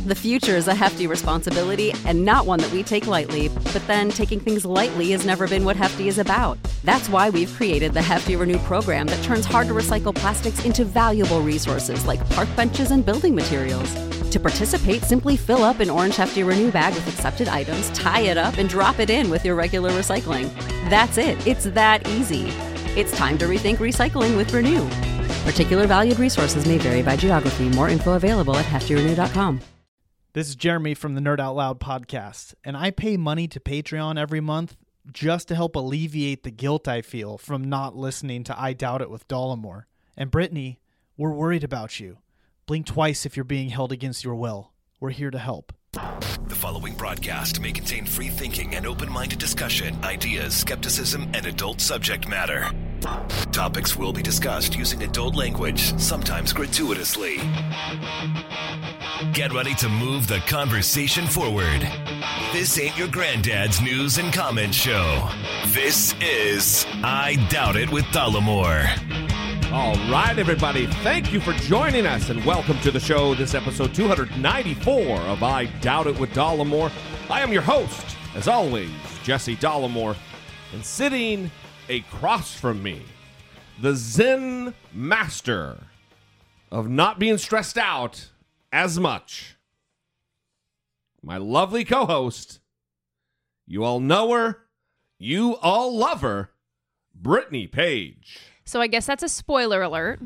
The future is a hefty responsibility and not one that we take lightly. But then taking things lightly has never been what Hefty is about. That's why we've created the Hefty Renew program that turns hard-to-recycle plastics into valuable resources like park benches and building materials. To participate, simply fill up an orange Hefty Renew bag with accepted items, tie it up, and drop it in with your regular recycling. That's it. It's that easy. It's time to rethink recycling with Renew. Particular valued resources may vary by geography. More info available at heftyrenew.com. This is Jeremy from the Nerd Out Loud podcast, and I pay money to Patreon every month just to help alleviate the guilt I feel from not listening to I Doubt It with Dollamore. And Brittany, we're worried about you. Blink twice if you're being held against your will. We're here to help. The following broadcast may contain free thinking and open-minded discussion, ideas, skepticism, and adult subject matter. Topics will be discussed using adult language, sometimes gratuitously. Get ready to move the conversation forward. This ain't your granddad's news and comment show. This is I Doubt It with Dollamore. All right, everybody. Thank you for joining us, and welcome to the show. This episode 294 of I Doubt It with Dollamore. I am your host, as always, Jesse Dollamore, and sitting across from me, the Zen master of not being stressed out as much, my lovely co-host, you all know her, you all love her, Brittany Page. So I guess that's a spoiler alert.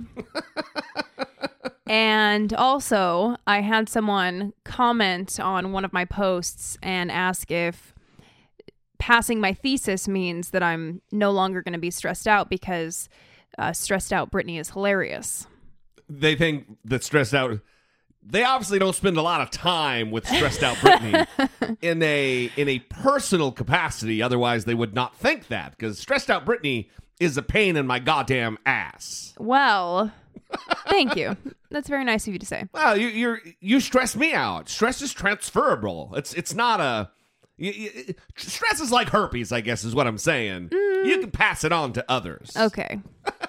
And also, I had someone comment on one of my posts and ask if passing my thesis means that I'm no longer going to be stressed out because stressed out Brittany is hilarious. They think that stressed out... They obviously don't spend a lot of time with stressed out Brittany in a personal capacity. Otherwise, they would not think that, because stressed out Brittany is a pain in my goddamn ass. Well, thank you. That's very nice of you to say. Well, you stress me out. Stress is transferable. It's not a... stress is like herpes, I guess, is what I'm saying. You can pass it on to others. Okay.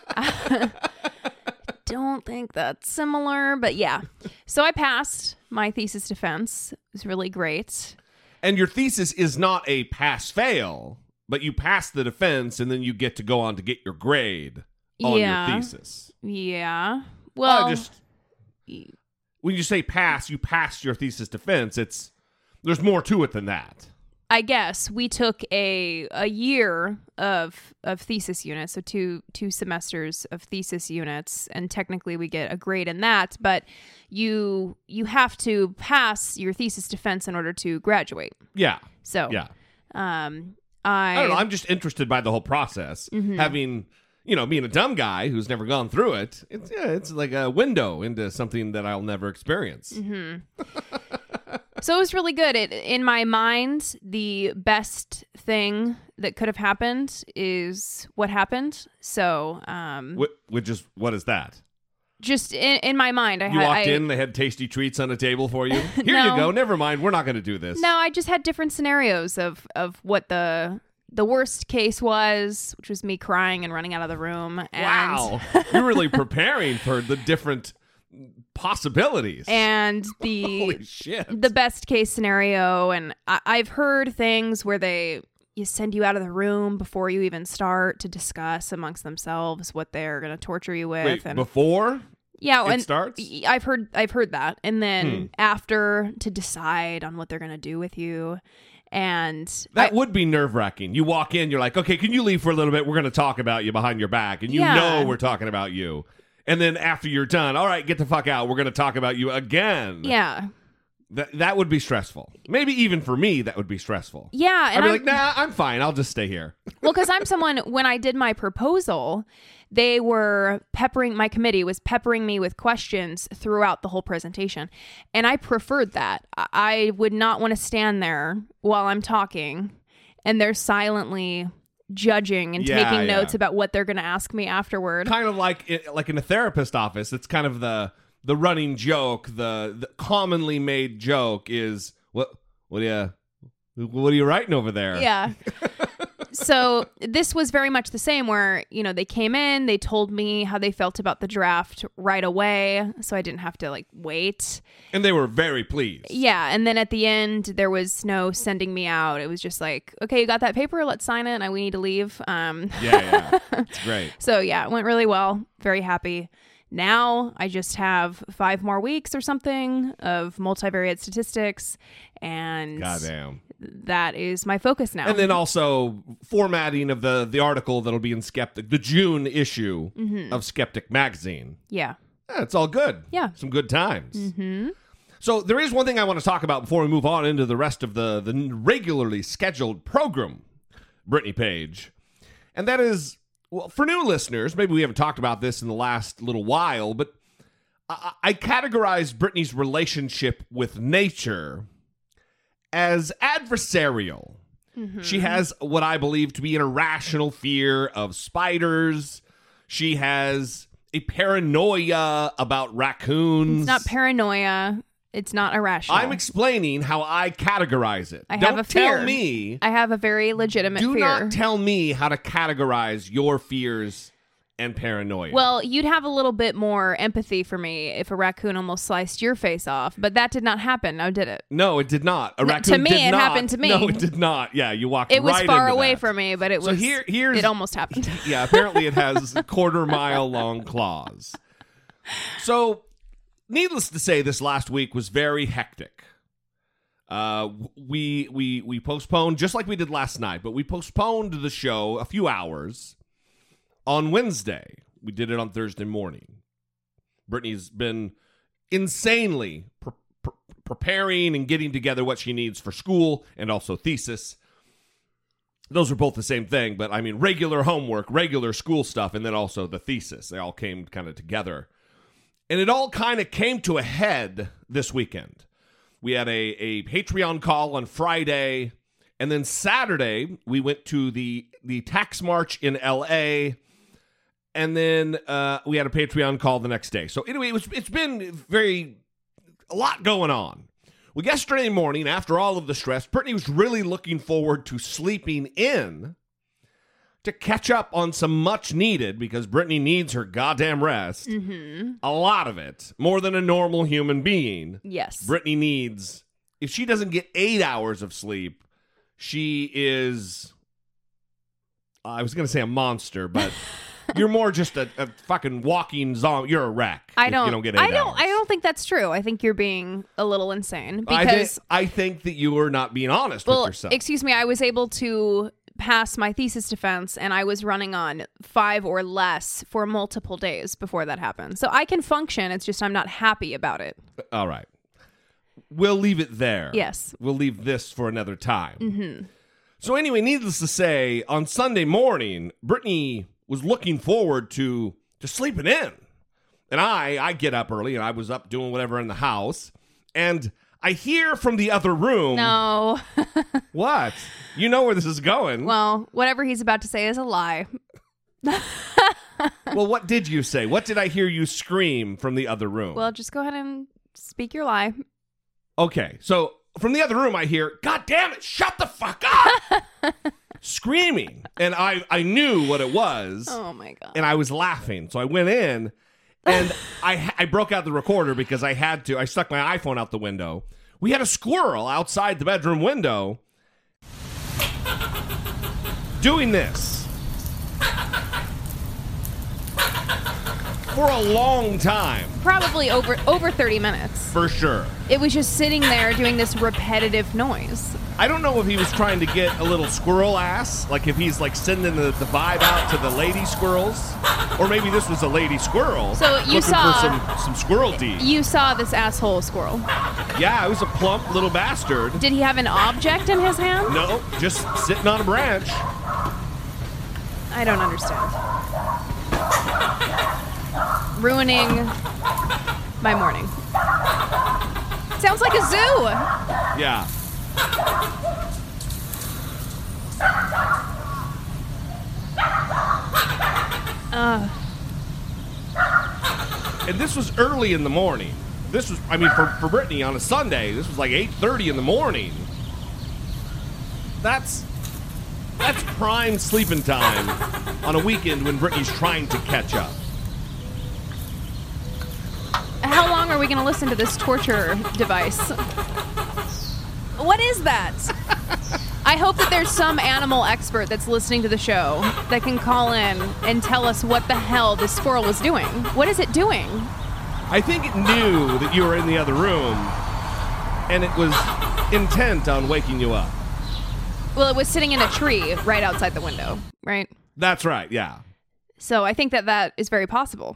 Don't think that's similar, but yeah. So I passed my thesis defense. It was really great. And your thesis is not a pass-fail, but you pass the defense, and then you get to go on to get your grade on your thesis. Yeah. Well, when you say pass, you passed your thesis defense. There's more to it than that. I guess we took a year of thesis units, so two semesters of thesis units, and technically we get a grade in that. But you have to pass your thesis defense in order to graduate. Yeah. So yeah. I don't know. I'm just interested by the whole process. Mm-hmm. Having, being a dumb guy who's never gone through it, it's like a window into something that I'll never experience. Mm-hmm. So it was really good. In my mind, the best thing that could have happened is what happened. So, what is that? Just in my mind, you walked in, they had tasty treats on a table for you. Here you go. Never mind. We're not going to do this. No, I just had different scenarios of what the worst case was, which was me crying and running out of the room. And wow. You're really preparing for the different possibilities. And holy shit. The best case scenario, and I've heard things where you send you out of the room before you even start to discuss amongst themselves what they're going to torture you with. Wait, and before it starts? I've heard that. And then after, to decide on what they're going to do with you. And that would be nerve-wracking. You walk in, you're like, okay, can you leave for a little bit? We're going to talk about you behind your back. And you know we're talking about you. And then after you're done, all right, get the fuck out. We're going to talk about you again. Yeah. That would be stressful. Maybe even for me, that would be stressful. Yeah. And I'd be like, nah, I'm fine. I'll just stay here. Well, because I'm someone, when I did my proposal, my committee was peppering me with questions throughout the whole presentation. And I preferred that. I would not want to stand there while I'm talking and they're silently judging and taking notes about what they're going to ask me afterward. Kind of like in a therapist office, it's kind of the running joke, the commonly made joke is, what are you writing over there? Yeah. So this was very much the same where, they came in, they told me how they felt about the draft right away. So I didn't have to wait. And they were very pleased. Yeah. And then at the end, there was no sending me out. It was just like, okay, you got that paper? Let's sign it. And we need to leave. Yeah. It's great. So yeah, it went really well. Very happy. Now I just have 5 more weeks or something of multivariate statistics, and goddamn, that is my focus now. And then also formatting of the article that'll be in Skeptic, the June issue of Skeptic magazine. Yeah, it's all good. Yeah, some good times. So there is one thing I want to talk about before we move on into the rest of the regularly scheduled program, Brittany Page, and that is. Well, for new listeners, maybe we haven't talked about this in the last little while, but I categorize Brittany's relationship with nature as adversarial. She has what I believe to be an irrational fear of spiders. She has a paranoia about raccoons. It's not paranoia. It's not irrational. I'm explaining how I categorize it. I have a fear. Don't tell me. I have a very legitimate fear. Do not tell me how to categorize your fears and paranoia. Well, you'd have a little bit more empathy for me if a raccoon almost sliced your face off, but that did not happen. Now, did it? No, it did not. A raccoon to me, did it not. happened to me. No, it did not. Yeah, you walked It was right far into away that. from me, but it was. So here's it almost happened. Yeah, apparently it has quarter-mile long claws. So, needless to say, this last week was very hectic. We postponed, just like we did last night, but we postponed the show a few hours on Wednesday. We did it on Thursday morning. Brittany's been insanely preparing and getting together what she needs for school and also thesis. Those are both the same thing, but I mean regular homework, regular school stuff, and then also the thesis. They all came kind of together. And it all kind of came to a head this weekend. We had a Patreon call on Friday, and then Saturday we went to the tax march in L.A., and then we had a Patreon call the next day. So anyway, it's been a lot going on. Well, yesterday morning, after all of the stress, Brittany was really looking forward to sleeping in to catch up on some much needed, because Brittany needs her goddamn rest. A lot of it. More than a normal human being. Yes. Brittany needs, if she doesn't get 8 hours of sleep, she is, I was going to say a monster, but you're more just a fucking walking zombie. You're a wreck. If you don't get 8 hours. I don't think that's true. I think you're being a little insane, because I think that you are not being honest with yourself. Excuse me, I was able to pass my thesis defense, and I was running on 5 or less for multiple days before that happened. So I can function. It's just I'm not happy about it. All right. We'll leave it there. Yes. We'll leave this for another time. So anyway, needless to say, on Sunday morning, Brittany was looking forward to sleeping in. And I get up early, and I was up doing whatever in the house, and I hear from the other room. No. What? You know where this is going. Well, whatever he's about to say is a lie. Well, what did you say? What did I hear you scream from the other room? Well, just go ahead and speak your lie. Okay, so from the other room I hear, God damn it, shut the fuck up! Screaming. And I knew what it was. Oh, my God. And I was laughing. So I went in, and I broke out the recorder because I had to. I stuck my iPhone out the window. We had a squirrel outside the bedroom window doing this for a long time. Probably over 30 minutes. For sure. It was just sitting there doing this repetitive noise. I don't know if he was trying to get a little squirrel ass, like if he's like sending the vibe out to the lady squirrels, or maybe this was a lady squirrel. So you looking saw for some squirrel deed. You saw this asshole squirrel. Yeah, it was a plump little bastard. Did he have an object in his hand? No, just sitting on a branch. I don't understand. Ruining my morning. Sounds like a zoo. Yeah. And this was early in the morning. This was, I mean, for Brittany on a Sunday, this was like 8:30 in the morning. That's That's prime sleeping time on a weekend when Brittany's trying to catch up. How long are we going to listen to this torture device? What is that? I hope that there's some animal expert that's listening to the show that can call in and tell us what the hell this squirrel was doing. What is it doing? I think it knew that you were in the other room, and it was intent on waking you up. Well, it was sitting in a tree right outside the window, right? That's right, yeah. So I think that is very possible.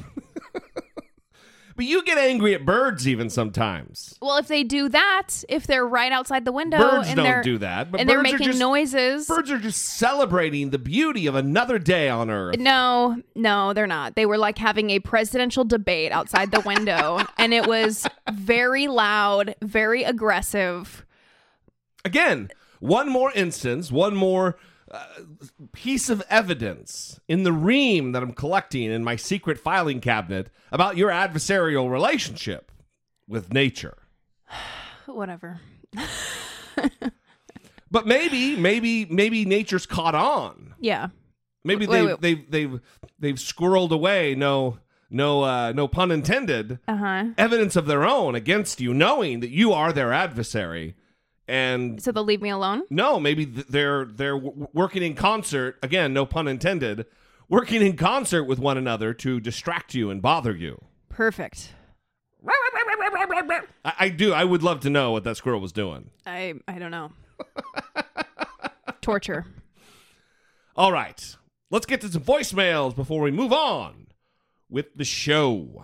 But you get angry at birds even sometimes. Well, if they do that, if they're right outside the window Birds and don't they're do that, but and they're birds are making just- noises. Birds are just celebrating the beauty of another day on Earth. No, they're not. They were like having a presidential debate outside the window, and it was very loud, very aggressive. Again, one more instance, one more piece of evidence in the ream that I'm collecting in my secret filing cabinet about your adversarial relationship with nature. Whatever. But maybe nature's caught on. Yeah. Maybe Wait. they've squirreled away. No pun intended. Evidence of their own against you, knowing that you are their adversary. And So they'll leave me alone? no, maybe they're working in concert. Again, no pun intended. Working in concert with one another to distract you and bother you. Perfect. I do. I would love to know what that squirrel was doing. I don't know. Torture. All right. Let's get to some voicemails before we move on with the show.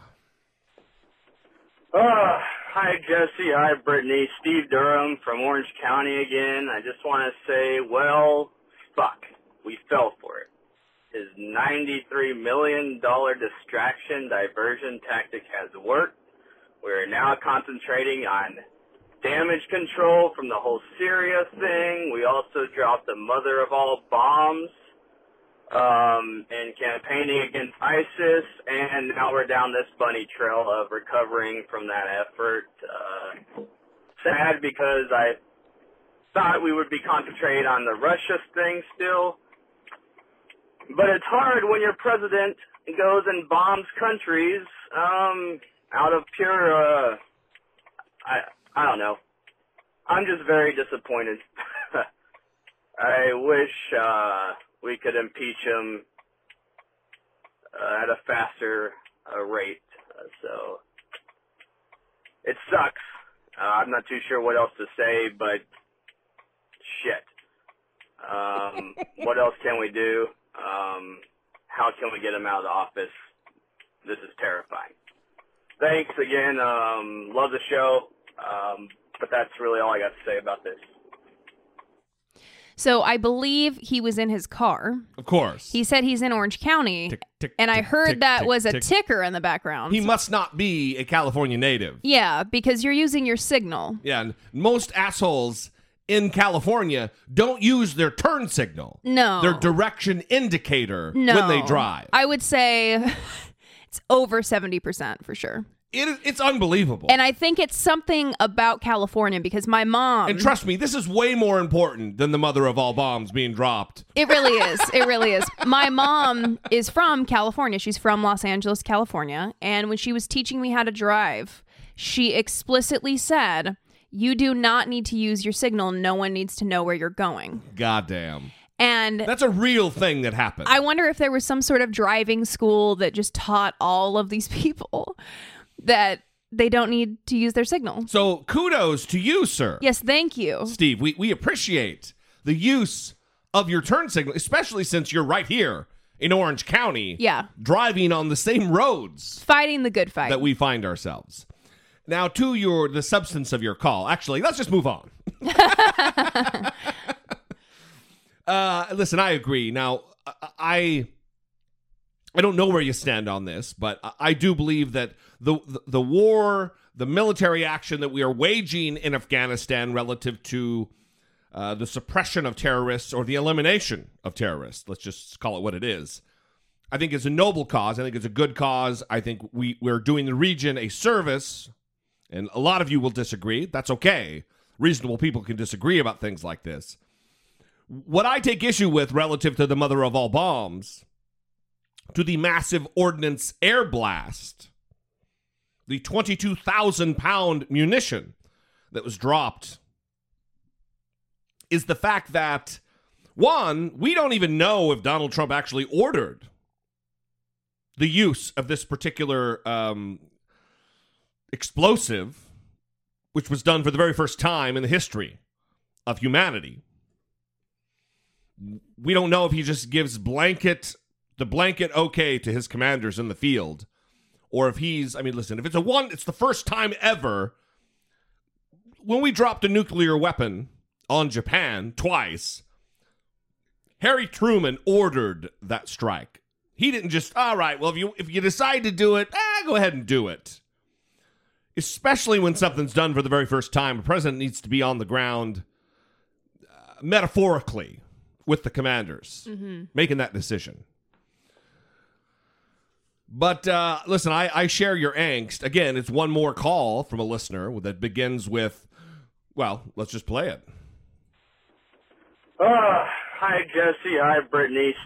Hi, Jesse. Hi, Brittany. Steve Durham from Orange County again. I just want to say, well, fuck. We fell for it. His $93 million distraction diversion tactic has worked. We're now concentrating on damage control from the whole Syria thing. We also dropped the mother of all bombs and campaigning against ISIS, and now we're down this bunny trail of recovering from that effort. Sad because I thought we would be concentrated on the Russia thing still, but it's hard when your president goes and bombs countries out of pure, I don't know. I'm just very disappointed. I wish we could impeach him at a faster rate. So it sucks. I'm not too sure what else to say, but shit. What else can we do? How can we get him out of the office? This is terrifying. Thanks again. Love the show. But that's really all I got to say about this. So I believe he was in his car. Of course. He said he's in Orange County, Tick, tick, and I tick, heard tick, that tick, was a tick. ticker in the background. He must not be a California native. Yeah, because you're using your signal. Yeah, and most assholes in California don't use their turn signal. No. Their direction indicator No. when they drive. I would say it's over 70% for sure. It's unbelievable. And I think it's something about California because my mom... And trust me, this is way more important than the mother of all bombs being dropped. It really is. It really is. My mom is from California. She's from Los Angeles, California. And when she was teaching me how to drive, she explicitly said, you do not need to use your signal. No one needs to know where you're going. Goddamn. And That's a real thing that happened. I wonder if there was some sort of driving school that just taught all of these people that they don't need to use their signal. So kudos to you, sir. Yes, thank you. Steve, we appreciate the use of your turn signal, especially since you're right here in Orange County. Yeah. Driving on the same roads Fighting the good fight. that we find ourselves. Now, to the substance of your call. Actually, let's just move on. Listen, I agree. Now, I don't know where you stand on this, but I do believe that the war, the military action that we are waging in Afghanistan relative to the suppression of terrorists or the elimination of terrorists, let's just call it what it is, I think is a noble cause. I think it's a good cause. I think we're doing the region a service, and a lot of you will disagree. That's okay. Reasonable people can disagree about things like this. What I take issue with relative to the mother of all bombs, to the massive ordnance air blast, the 22,000-pound munition that was dropped, is the fact that, one, we don't even know if Donald Trump actually ordered the use of this particular explosive, which was done for the very first time in the history of humanity. We don't know if he just gives the blanket okay to his commanders in the field, or if he's, I mean, listen, if it's the first time ever when we dropped a nuclear weapon on Japan twice, Harry Truman ordered that strike. He didn't just, all right, well, if you decide to do it, go ahead and do it. Especially when something's done for the very first time, a president needs to be on the ground metaphorically with the commanders, making that decision. But listen, I share your angst. Again, it's one more call from a listener that begins with, well, let's just play it. Hi, Jesse. Hi, Brittany.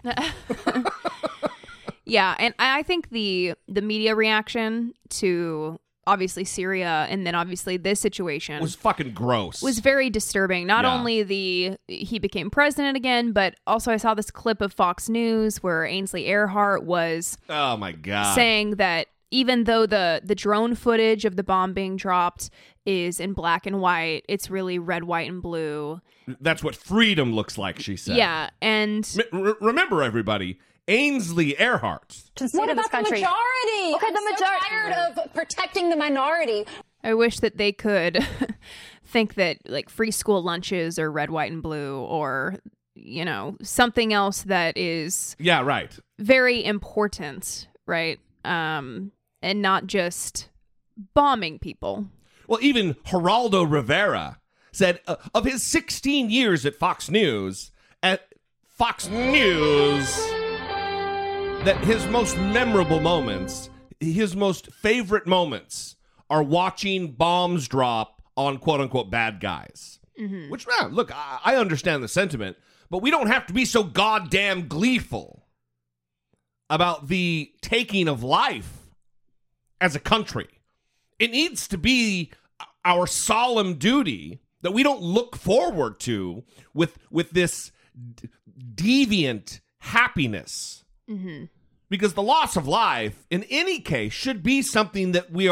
Yeah, and I think the media reaction to obviously Syria and then obviously this situation was fucking gross. Was very disturbing. Not only he became president again, but also I saw this clip of Fox News where Ainsley Earhart was oh my god saying that even though the drone footage of the bomb being dropped is in black and white, it's really red, white, and blue. That's what freedom looks like, she said. Yeah, and remember, everybody, Ainsley Earhart. What about the majority? Okay, the majority. I'm so tired of protecting the minority. I wish that they could think that like free school lunches are red, white, and blue, or something else that is very important, right? And not just bombing people. Well, even Geraldo Rivera said of his 16 years at Fox News, that his most memorable moments, his most favorite moments, are watching bombs drop on quote-unquote bad guys. Mm-hmm. Which, look, I understand the sentiment, but we don't have to be so goddamn gleeful about the taking of life as a country. It needs to be our solemn duty that we don't look forward to with this deviant happiness. Mm-hmm. Because the loss of life, in any case, should be something that we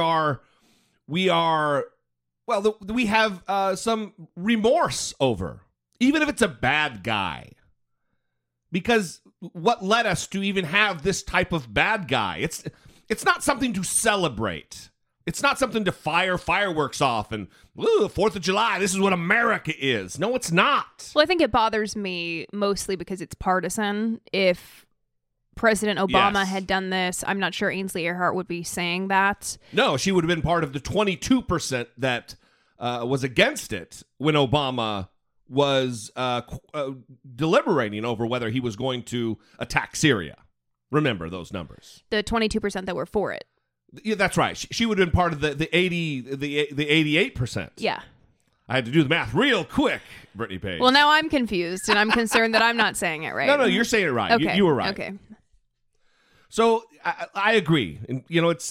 have some remorse over, even if it's a bad guy. Because what led us to even have this type of bad guy? It's not something to celebrate. It's not something to fire fireworks off and, 4th of July, this is what America is. No, it's not. Well, I think it bothers me mostly because it's partisan. If President Obama had done this, I'm not sure Ainsley Earhart would be saying that. No, she would have been part of the 22% that was against it when Obama was deliberating over whether he was going to attack Syria. Remember those numbers. The 22% that were for it. Yeah, that's right. She would have been part of the 88%. Yeah. I had to do the math real quick, Brittany Page. Well, now I'm confused, and I'm concerned that I'm not saying it right. No, you're saying it right. Okay. You were right. Okay. So I agree. And, it's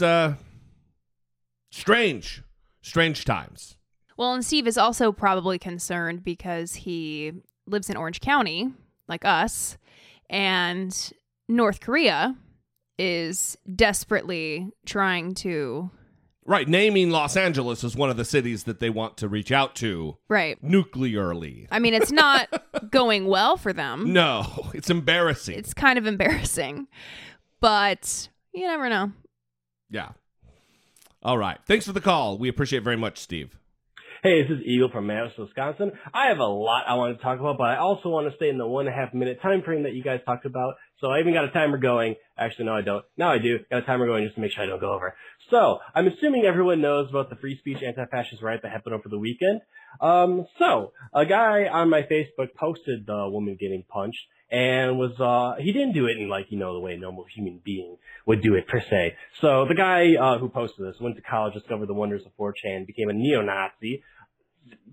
strange times. Well, and Steve is also probably concerned because he lives in Orange County, like us, and North Korea is desperately trying to... Right, naming Los Angeles as one of the cities that they want to reach out to. Right. Nuclearly. I mean, it's not going well for them. No, it's embarrassing. It's kind of embarrassing. But you never know. Yeah. All right. Thanks for the call. We appreciate it very much, Steve. Hey, this is Eagle from Madison, Wisconsin. I have a lot I want to talk about, but I also want to stay in the 1.5 minute time frame that you guys talked about. So I even got a timer going. Actually, no, I don't. Now I do. Got a timer going just to make sure I don't go over. So I'm assuming everyone knows about the free speech anti-fascist riot that happened over the weekend. So a guy on my Facebook posted the woman getting punched and he didn't do it in the way a normal human being would do it per se. So the guy, who posted this went to college, discovered the wonders of 4chan, became a neo-Nazi,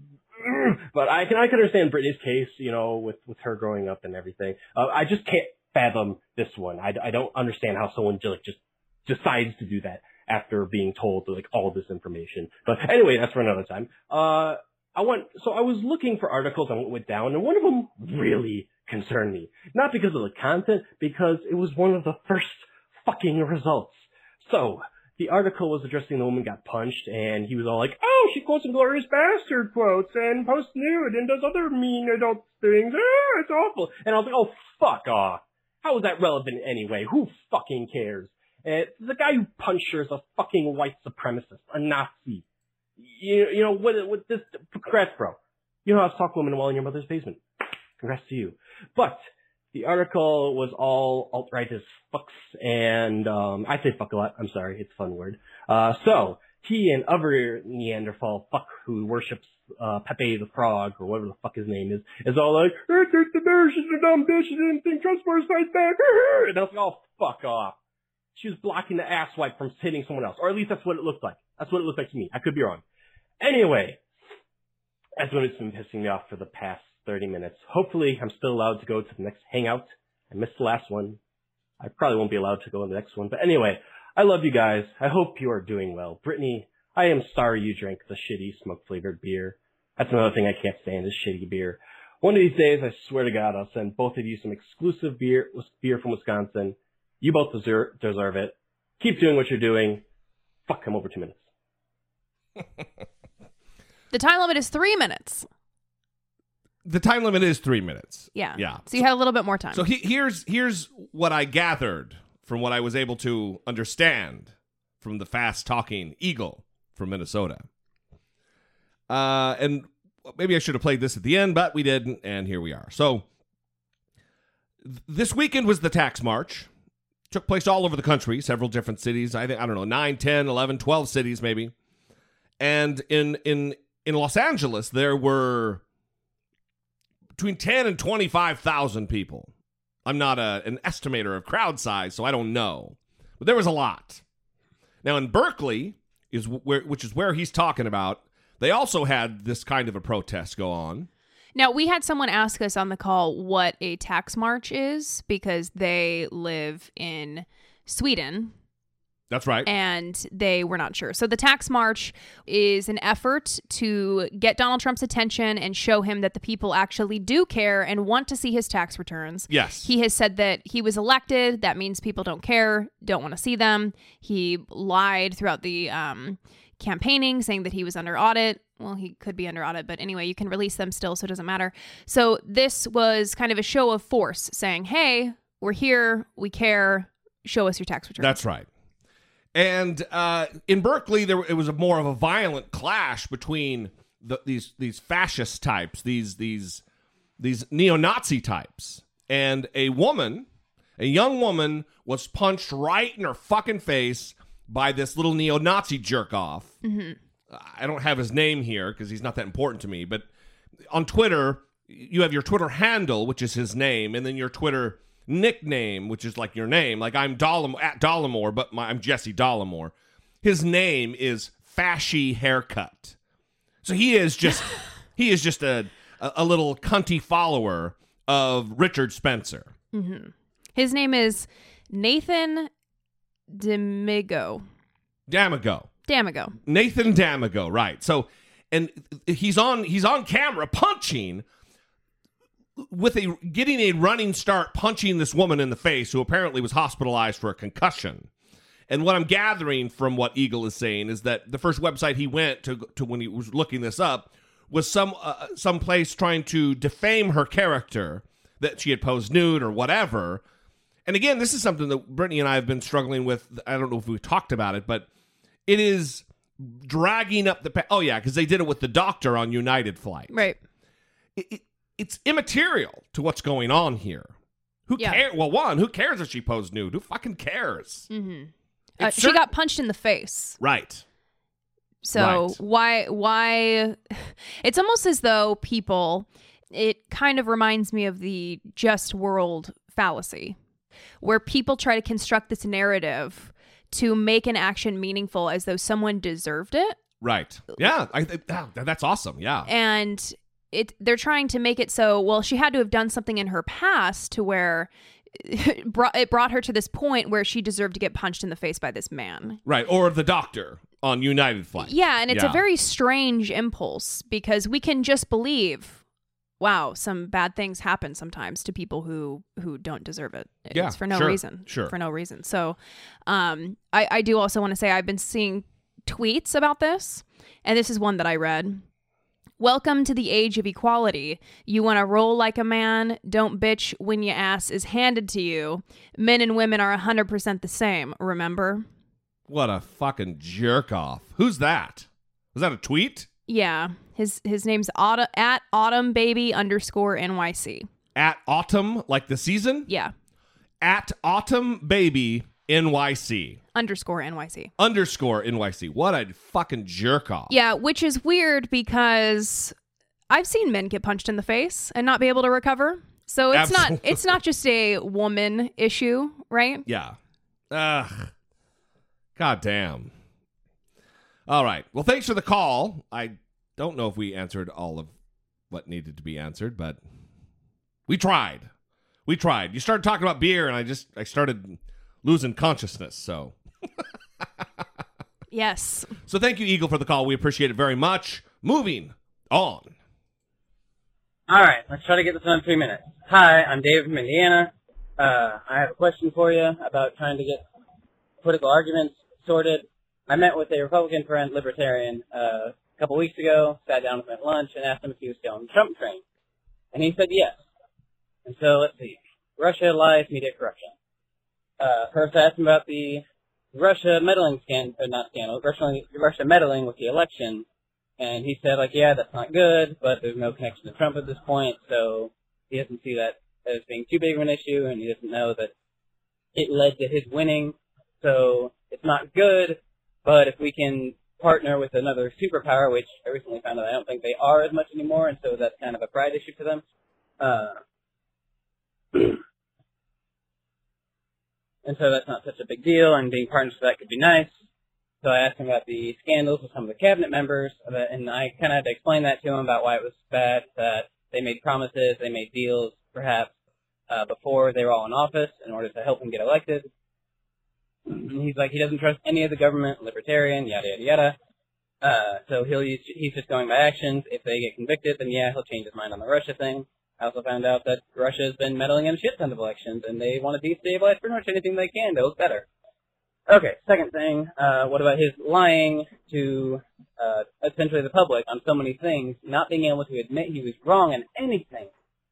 But I can understand Brittany's case, with her growing up and everything. I just can't fathom this one. I don't understand how someone just decides to do that after being told all this information. But anyway, that's for another time. I was looking for articles and went down, and one of them really concerned me. Not because of the content, because it was one of the first fucking results. So, the article was addressing the woman got punched, and he was all like, oh, she quotes Inglourious Bastard quotes, and posts nude, and does other mean adult things. Oh, it's awful. And I was like, oh, fuck off. How is that relevant anyway? Who fucking cares? The guy who punched her is a fucking white supremacist, a Nazi. What this, congrats, bro. You know how to talk to women while in your mother's basement. Congrats to you. But the article was all alt-right as fucks, and I say fuck a lot. I'm sorry, it's a fun word. So he and other Neanderthal fuck who worships Pepe the Frog, or whatever the fuck his name is all like, the bear, she's a dumb bitch, she didn't think Transformers fight back. And I was like, oh, fuck off. She was blocking the ass wipe from hitting someone else, or at least that's what it looked like. That's what it looked like to me. I could be wrong. Anyway, that's what it's been pissing me off for the past 30 minutes. Hopefully, I'm still allowed to go to the next hangout. I missed the last one. I probably won't be allowed to go to the next one. But anyway, I love you guys. I hope you are doing well. Brittany, I am sorry you drank the shitty smoke-flavored beer. That's another thing I can't stand is shitty beer. One of these days, I swear to God, I'll send both of you some exclusive beer from Wisconsin. You both deserve it. Keep doing what you're doing. Fuck, I'm over 2 minutes. The time limit is 3 minutes. The time limit is 3 minutes. Yeah. Yeah. So you have a little bit more time. So here's what I gathered from what I was able to understand from the fast-talking Eagle from Minnesota. And maybe I should have played this at the end, but we didn't, and here we are. So this weekend was the tax march. Took place all over the country, several different cities. I don't know, 9, 10, 11, 12 cities maybe. And in Los Angeles, there were between 10 and 25,000 people. I'm not an estimator of crowd size, so I don't know. But there was a lot. Now, in Berkeley, which is where he's talking about, they also had this kind of a protest go on. Now, we had someone ask us on the call what a tax march is because they live in Sweden. That's right. And they were not sure. So the tax march is an effort to get Donald Trump's attention and show him that the people actually do care and want to see his tax returns. Yes. He has said that he was elected. That means people don't care, don't want to see them. He lied throughout the campaigning, saying that he was under audit. Well, he could be under audit, but anyway, you can release them still, so it doesn't matter. So this was kind of a show of force saying, hey, we're here, we care, show us your tax returns. That's right. And in Berkeley, it was more of a violent clash between these fascist types, these neo-Nazi types. And a young woman, was punched right in her fucking face by this little neo-Nazi jerk-off. Mm-hmm. I don't have his name here because he's not that important to me, but on Twitter, you have your Twitter handle, which is his name, and then your Twitter nickname, which is like your name. Like I'm at Dollemore, but I'm Jesse Dollemore. His name is Fashy Haircut. So he is just a little cunty follower of Richard Spencer. Mm-hmm. His name is Nathan Damigo. Nathan Damigo, right. So, and he's on camera punching getting a running start, punching this woman in the face who apparently was hospitalized for a concussion. And what I'm gathering from what Eagle is saying is that the first website he went to when he was looking this up was some place trying to defame her character, that she had posed nude or whatever. And again, this is something that Brittany and I have been struggling with. I don't know if we've talked about it, but it is dragging up the... Oh, yeah, because they did it with the doctor on United Flight. Right. It's immaterial to what's going on here. Who cares? Well, one, who cares if she posed nude? Who fucking cares? Mm-hmm. She got punched in the face. Right. So why? It's almost as though people... It kind of reminds me of the just world fallacy, where people try to construct this narrative to make an action meaningful as though someone deserved it, Right. Yeah. I think that's awesome. Yeah. And they're trying to make it so, well, she had to have done something in her past to where it brought her to this point where she deserved to get punched in the face by this man. Right. Or the doctor on United Flight. Yeah. And it's a very strange impulse because we can just believe, wow, some bad things happen sometimes to people who don't deserve it. It's for no reason. Sure. For no reason. So I do also want to say I've been seeing tweets about this, and this is one that I read. Welcome to the age of equality. You want to roll like a man? Don't bitch when your ass is handed to you. Men and women are 100% the same, remember? What a fucking jerk off. Who's that? Was that a tweet? Yeah. His name's at autumnbaby_NYC. At autumn, like the season? Yeah. At autumnbaby NYC. _NYC. _NYC. What a fucking jerk off. Yeah, which is weird because I've seen men get punched in the face and not be able to recover. So it's not just a woman issue, right? Yeah. Ugh. God damn. All right. Well, thanks for the call. I don't know if we answered all of what needed to be answered, but we tried. You started talking about beer and I started losing consciousness, so. Yes. So thank you, Eagle, for the call. We appreciate it very much. Moving on. All right, let's try to get this done in 3 minutes. Hi, I'm David from Indiana. I have a question for you about trying to get political arguments sorted. I met with a Republican friend, libertarian, a couple weeks ago, sat down with him at lunch, and asked him if he was still on the Trump train. And he said yes. And so, let's see. Russia, lies, media corruption. First I asked him about the Russia meddling Russia meddling with the election, and he said, yeah, that's not good, but there's no connection to Trump at this point, so he doesn't see that as being too big of an issue, and he doesn't know that it led to his winning, so it's not good, but if we can partner with another superpower, which I recently found out I don't think they are as much anymore, and so that's kind of a pride issue for them, and so that's not such a big deal, and being partners with that could be nice. So I asked him about the scandals with some of the cabinet members, and I kind of had to explain that to him about why it was bad, that they made promises, they made deals, perhaps, before they were all in office in order to help him get elected. And he's like, he doesn't trust any of the government, libertarian, yada, yada, yada. So he's just going by actions. If they get convicted, then yeah, he'll change his mind on the Russia thing. I also found out that Russia has been meddling in a shit ton of elections, and they want to destabilize pretty much anything they can to look better. Okay, second thing, what about his lying to essentially the public on so many things, not being able to admit he was wrong in anything?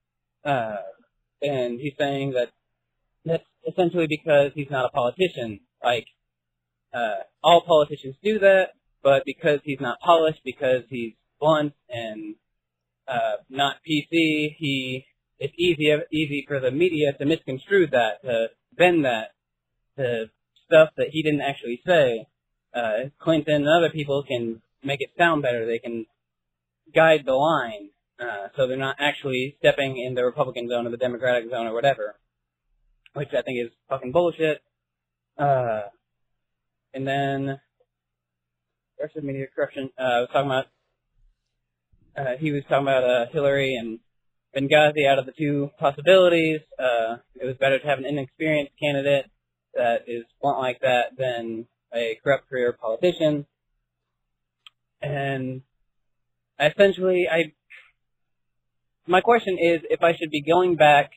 And he's saying that that's essentially because he's not a politician. All politicians do that, but because he's not polished, because he's blunt and not PC, it's easy for the media to misconstrue that, to bend that, to stuff that he didn't actually say. Clinton and other people can make it sound better. They can guide the line, so they're not actually stepping in the Republican zone or the Democratic zone or whatever, which I think is fucking bullshit. And then, rest of media corruption, he was talking about Hillary and Benghazi out of the two possibilities. It was better to have an inexperienced candidate that is blunt like that than a corrupt career politician. And essentially, my question is if I should be going back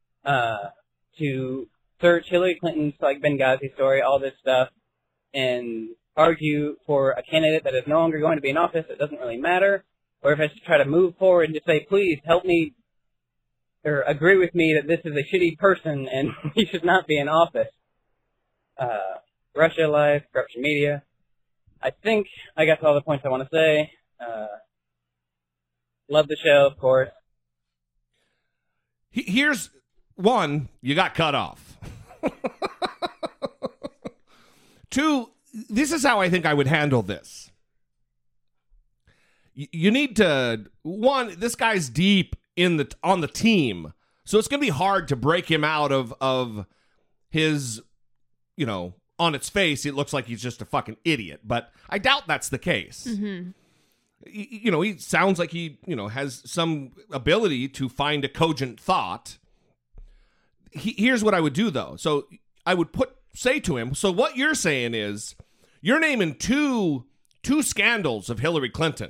to search Hillary Clinton's Benghazi story, all this stuff, and argue for a candidate that is no longer going to be in office, it doesn't really matter, or if I should try to move forward and just say, please help me, or agree with me that this is a shitty person and he should not be in office. Russia, lies, corruption, media. I think I got to all the points I want to say. Love the show, of course. Here's one, you got cut off. Two, this is how I think I would handle this. You need to, one, this guy's deep on the team, so it's going to be hard to break him out of his, on its face, it looks like he's just a fucking idiot. But I doubt that's the case. Mm-hmm. He sounds like he, has some ability to find a cogent thought. Here's what I would do, though. So I would say to him, so what you're saying is you're naming two scandals of Hillary Clinton.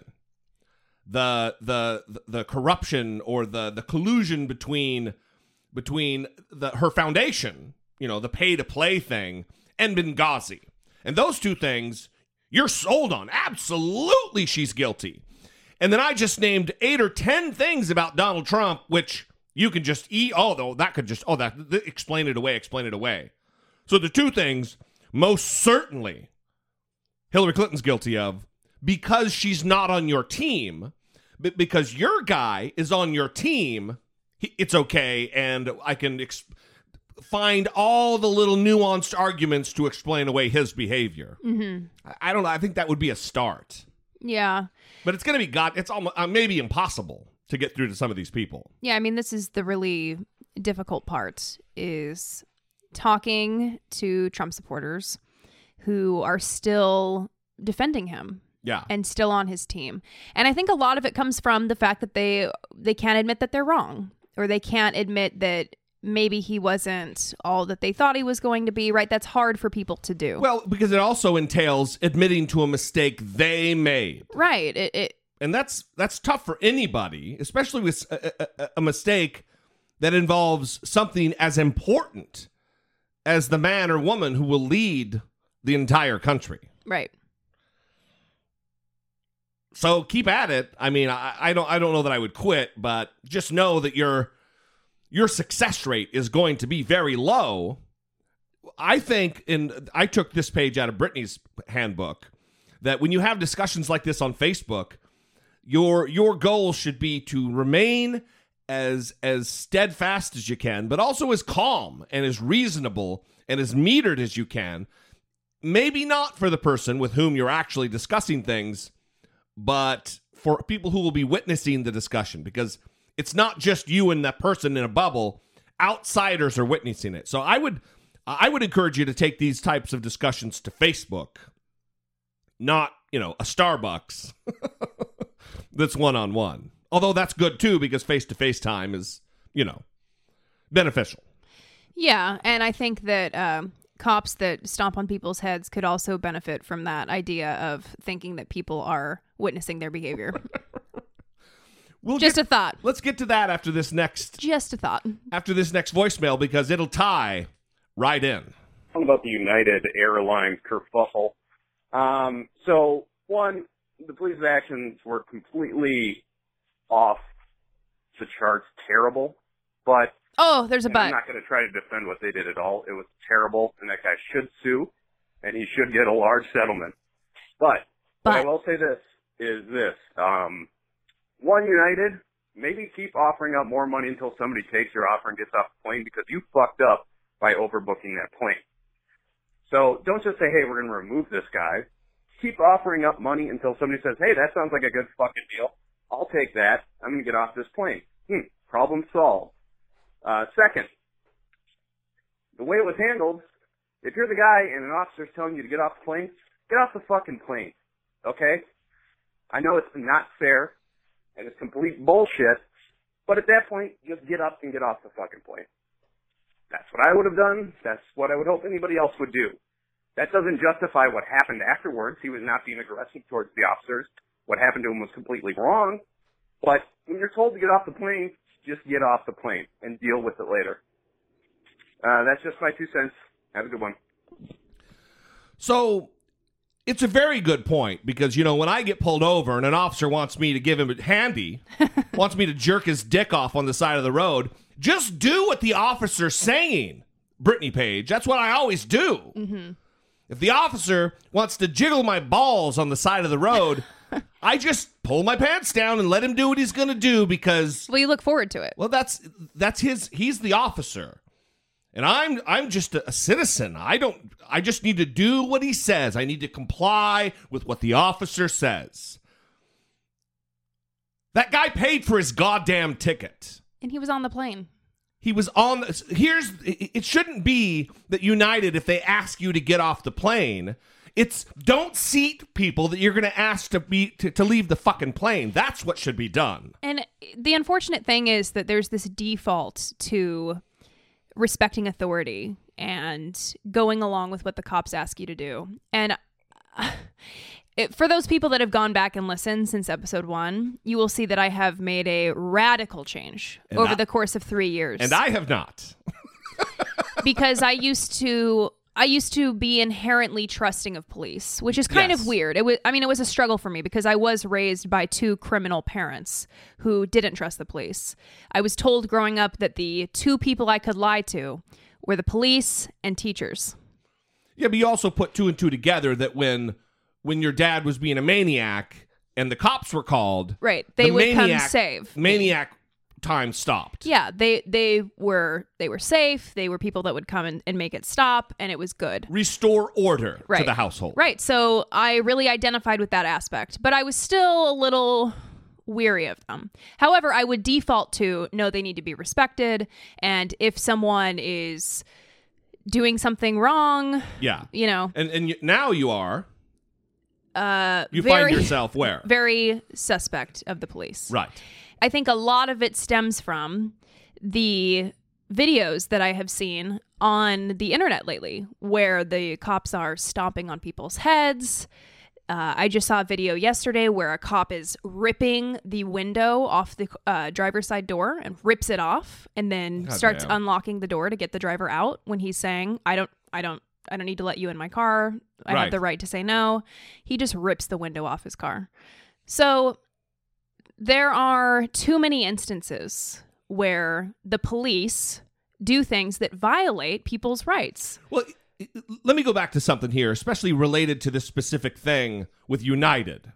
The corruption or the collusion between her foundation, the pay to play thing, and Benghazi. And those two things you're sold on. Absolutely she's guilty. And then I just named 8 or 10 things about Donald Trump, which you can just explain it away. So the two things most certainly Hillary Clinton's guilty of, because she's not on your team, but because your guy is on your team, it's okay, and I can find all the little nuanced arguments to explain away his behavior. Mm-hmm. I don't know. I think that would be a start. Yeah. But it's going to be it's almost maybe impossible to get through to some of these people. Yeah, I mean, this is the really difficult part, is talking to Trump supporters who are still defending him. Yeah. And still on his team. And I think a lot of it comes from the fact that they can't admit that they're wrong, or they can't admit that maybe he wasn't all that they thought he was going to be, right? That's hard for people to do. Well, because it also entails admitting to a mistake they made. Right. And that's tough for anybody, especially with a mistake that involves something as important as the man or woman who will lead the entire country. Right. So keep at it. I mean, I don't know that I would quit, but just know that your success rate is going to be very low. I think, and I took this page out of Brittany's handbook, that when you have discussions like this on Facebook, your goal should be to remain as steadfast as you can, but also as calm and as reasonable and as metered as you can. Maybe not for the person with whom you're actually discussing things, but for people who will be witnessing the discussion, because it's not just you and that person in a bubble. Outsiders are witnessing it. So I would encourage you to take these types of discussions to Facebook, not, a Starbucks that's one-on-one. Although that's good too, because face-to-face time is, beneficial. Yeah, and I think that cops that stomp on people's heads could also benefit from that idea of thinking that people are witnessing their behavior. A thought. Let's get to that after this next... Just a thought. After this next voicemail, because it'll tie right in. Talking about the United Airlines kerfuffle. So, one, the police's actions were completely off the charts, terrible. But... Oh, there's a but. I'm not going to try to defend what they did at all. It was terrible, and that guy should sue, and he should get a large settlement. But what I will say is this. One, United, maybe keep offering up more money until somebody takes your offer and gets off the plane, because you fucked up by overbooking that plane. So don't just say, hey, we're going to remove this guy. Keep offering up money until somebody says, hey, that sounds like a good fucking deal. I'll take that. I'm going to get off this plane. Problem solved. Second, the way it was handled, if you're the guy and an officer's telling you to get off the plane, get off the fucking plane. Okay? I know it's not fair, and it's complete bullshit, but at that point, just get up and get off the fucking plane. That's what I would have done. That's what I would hope anybody else would do. That doesn't justify what happened afterwards. He was not being aggressive towards the officers. What happened to him was completely wrong. But when you're told to get off the plane, just get off the plane and deal with it later. That's just my 2 cents. Have a good one. So it's a very good point, because, when I get pulled over and an officer wants me to give him a handy, wants me to jerk his dick off on the side of the road, just do what the officer's saying, Brittany Page. That's what I always do. Mm-hmm. If the officer wants to jiggle my balls on the side of the road, I just pull my pants down and let him do what he's going to do, because... Well, you look forward to it. Well, that's he's the officer. And I'm just a citizen. I just need to do what he says. I need to comply with what the officer says. That guy paid for his goddamn ticket. And he was on the plane. He was on. It shouldn't be that United, if they ask you to get off the plane, it's don't seat people that you're going to ask to leave the fucking plane. That's what should be done. And the unfortunate thing is that there's this default to respecting authority and going along with what the cops ask you to do. And for those people that have gone back and listened since episode 1, you will see that I have made a radical change over the course of 3 years. And I have not. Because I used to be inherently trusting of police, which is kind of weird. It was a struggle for me because I was raised by 2 criminal parents who didn't trust the police. I was told growing up that the 2 people I could lie to were the police and teachers. Yeah, but you also put 2 and 2 together that when your dad was being a maniac and the cops were called, right, they would come save. Maniac time stopped. Yeah, they were safe. They were people that would come and make it stop, and it was good. Restore order to the household. Right. So I really identified with that aspect, but I was still a little weary of them. However, I would default to no, they need to be respected, and if someone is doing something wrong, and now you are. You find yourself where? Very suspect of the police. Right. I think a lot of it stems from the videos that I have seen on the internet lately where the cops are stomping on people's heads. I just saw a video yesterday where a cop is ripping the window off the driver's side door and rips it off and then starts unlocking the door to get the driver out when he's saying, I don't need to let you in my car. I have the right to say no. He just rips the window off his car. So there are too many instances where the police do things that violate people's rights. Well, let me go back to something here, especially related to this specific thing with United.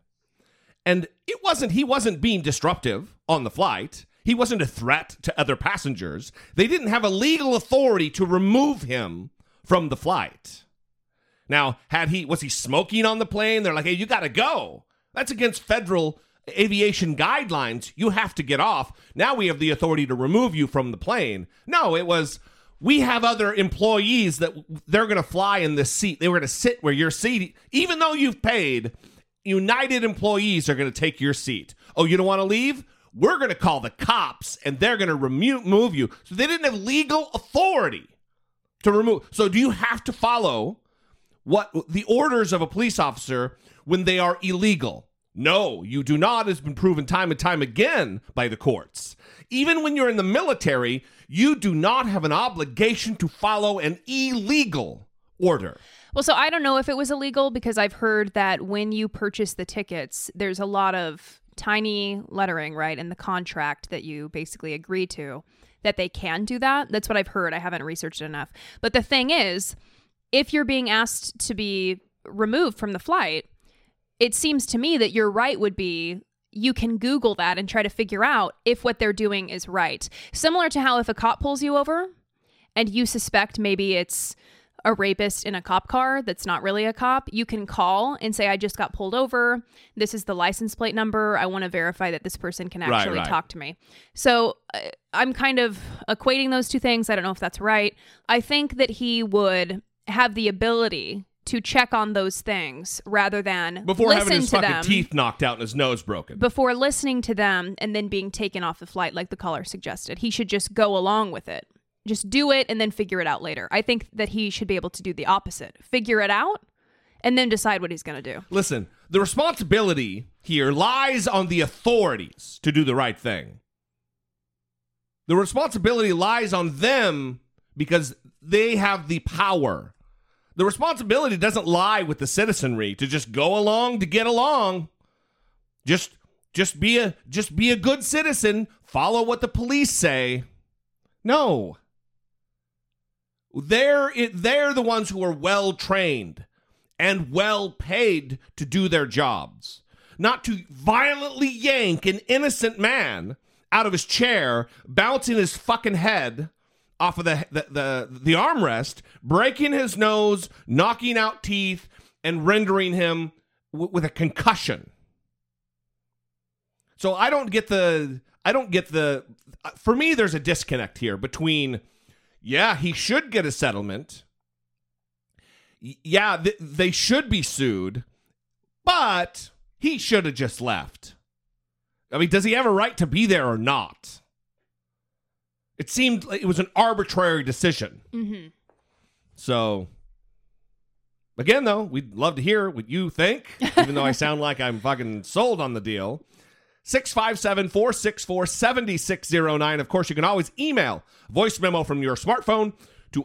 And he wasn't being disruptive on the flight. He wasn't a threat to other passengers. They didn't have a legal authority to remove him from the flight. Now, was he smoking on the plane? They're like, hey, you got to go. That's against federal aviation guidelines. You have to get off. Now we have the authority to remove you from the plane. No, it was, we have other employees that they're going to fly in this seat. They were going to sit where you're seated. Even though you've paid, United employees are going to take your seat. Oh, you don't want to leave? We're going to call the cops and they're going to remove you. So they didn't have legal authority to remove. So do you have to follow what the orders of a police officer when they are illegal? No, you do not. It's been proven time and time again by the courts. Even when you're in the military, you do not have an obligation to follow an illegal order. Well, so I don't know if it was illegal because I've heard that when you purchase the tickets, there's a lot of tiny lettering, right, in the contract that you basically agree to that they can do that. That's what I've heard. I haven't researched it enough. But the thing is, if you're being asked to be removed from the flight, it seems to me that your right would be you can Google that and try to figure out if what they're doing is right. Similar to how if a cop pulls you over and you suspect maybe it's a rapist in a cop car that's not really a cop, you can call and say, I just got pulled over. This is the license plate number. I want to verify that this person can actually talk to me. So I'm kind of equating those two things. I don't know if that's right. I think that he would have the ability to check on those things rather than before listen having his to fucking them, teeth knocked out and his nose broken. Before listening to them and then being taken off the flight like the caller suggested. He should just go along with it. Just do it and then figure it out later. I think that he should be able to do the opposite. Figure it out and then decide what he's going to do. Listen, the responsibility here lies on the authorities to do the right thing. The responsibility lies on them because they have the power. The responsibility doesn't lie with the citizenry to just go along to get along. Just be a good citizen. Follow what the police say. No. They're the ones who are well trained and well paid to do their jobs. Not to violently yank an innocent man out of his chair, bouncing his fucking head off of the armrest, breaking his nose, knocking out teeth, and rendering him with a concussion. So I don't get the for me, there's a disconnect here between, yeah, he should get a settlement. Yeah, they should be sued, but he should have just left. I mean, does he have a right to be there or not? It seemed like it was an arbitrary decision. Mm-hmm. So, again, though, we'd love to hear what you think, even though I sound like I'm fucking sold on the deal. 657-464-7609. Of course, you can always email a voice memo from your smartphone to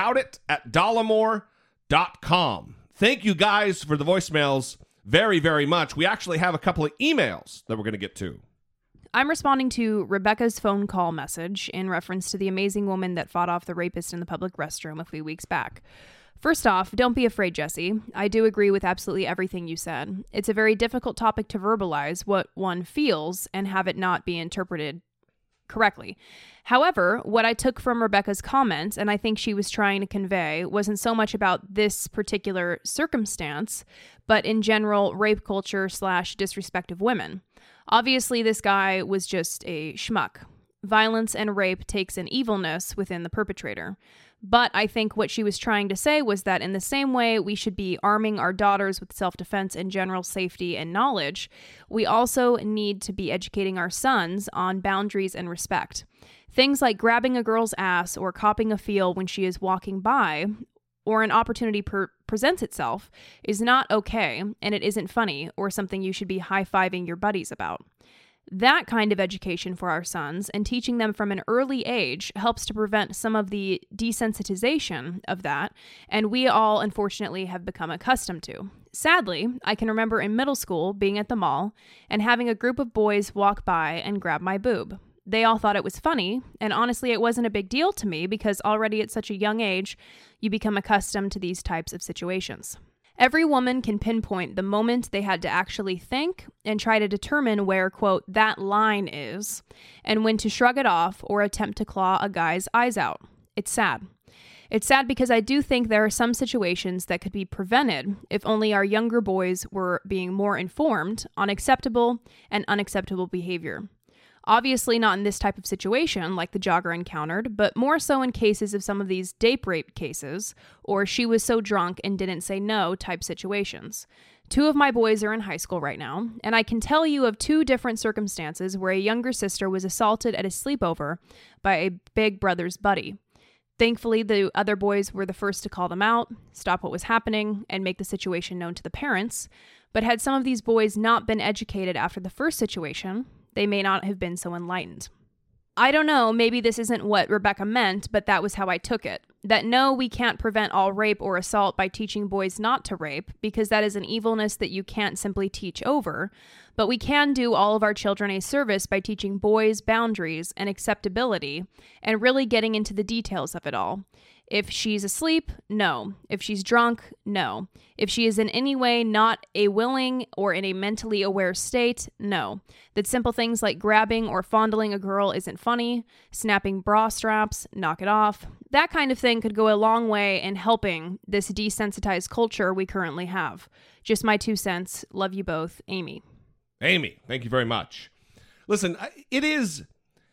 idoubitit@dollemore.com. Thank you guys for the voicemails very, very much. We actually have a couple of emails that we're going to get to. I'm responding to Rebecca's phone call message in reference to the amazing woman that fought off the rapist in the public restroom a few weeks back. First off, don't be afraid, Jesse. I do agree with absolutely everything you said. It's a very difficult topic to verbalize what one feels and have it not be interpreted correctly. However, what I took from Rebecca's comment, and I think she was trying to convey, wasn't so much about this particular circumstance, but in general, rape culture / disrespect of women. Obviously, this guy was just a schmuck. Violence and rape takes an evilness within the perpetrator. But I think what she was trying to say was that in the same way we should be arming our daughters with self-defense and general safety and knowledge, we also need to be educating our sons on boundaries and respect. Things like grabbing a girl's ass or copping a feel when she is walking by, or an opportunity presents itself, is not okay, and it isn't funny or something you should be high-fiving your buddies about. That kind of education for our sons and teaching them from an early age helps to prevent some of the desensitization of that, and we all, unfortunately, have become accustomed to. Sadly, I can remember in middle school being at the mall and having a group of boys walk by and grab my boob. They all thought it was funny, and honestly, it wasn't a big deal to me because already at such a young age, you become accustomed to these types of situations. Every woman can pinpoint the moment they had to actually think and try to determine where, quote, that line is, and when to shrug it off or attempt to claw a guy's eyes out. It's sad. It's sad because I do think there are some situations that could be prevented if only our younger boys were being more informed on acceptable and unacceptable behavior. Obviously not in this type of situation like the jogger encountered, but more so in cases of some of these date rape cases, or she was so drunk and didn't say no type situations. 2 of my boys are in high school right now, and I can tell you of 2 different circumstances where a younger sister was assaulted at a sleepover by a big brother's buddy. Thankfully, the other boys were the first to call them out, stop what was happening, and make the situation known to the parents. But had some of these boys not been educated after the first situation, they may not have been so enlightened. I don't know, maybe this isn't what Rebecca meant, but that was how I took it. That no, we can't prevent all rape or assault by teaching boys not to rape, because that is an evilness that you can't simply teach over. But we can do all of our children a service by teaching boys boundaries and acceptability, and really getting into the details of it all. If she's asleep, no. If she's drunk, no. If she is in any way not a willing or in a mentally aware state, no. That simple things like grabbing or fondling a girl isn't funny, snapping bra straps, knock it off. That kind of thing could go a long way in helping this desensitized culture we currently have. Just my 2 cents. Love you both. Amy. Amy, thank you very much. Listen, it is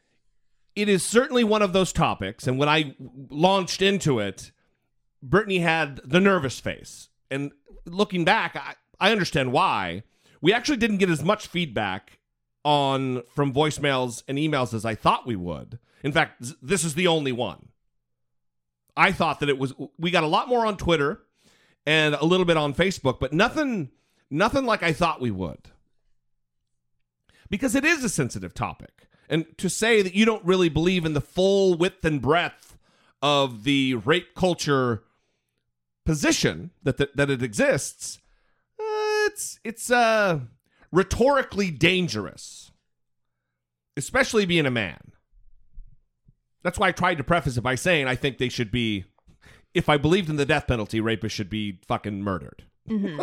certainly one of those topics, and when I launched into it, Brittany had the nervous face. And looking back, I understand why. We actually didn't get as much feedback from voicemails and emails as I thought we would. In fact, this is the only one. I thought that we got a lot more on Twitter and a little bit on Facebook, but nothing like I thought we would. Because it is a sensitive topic. And to say that you don't really believe in the full width and breadth of the rape culture position that it exists, it's rhetorically dangerous, especially being a man. That's why I tried to preface it by saying I think they should be, if I believed in the death penalty, rapists should be fucking murdered. Mm-hmm.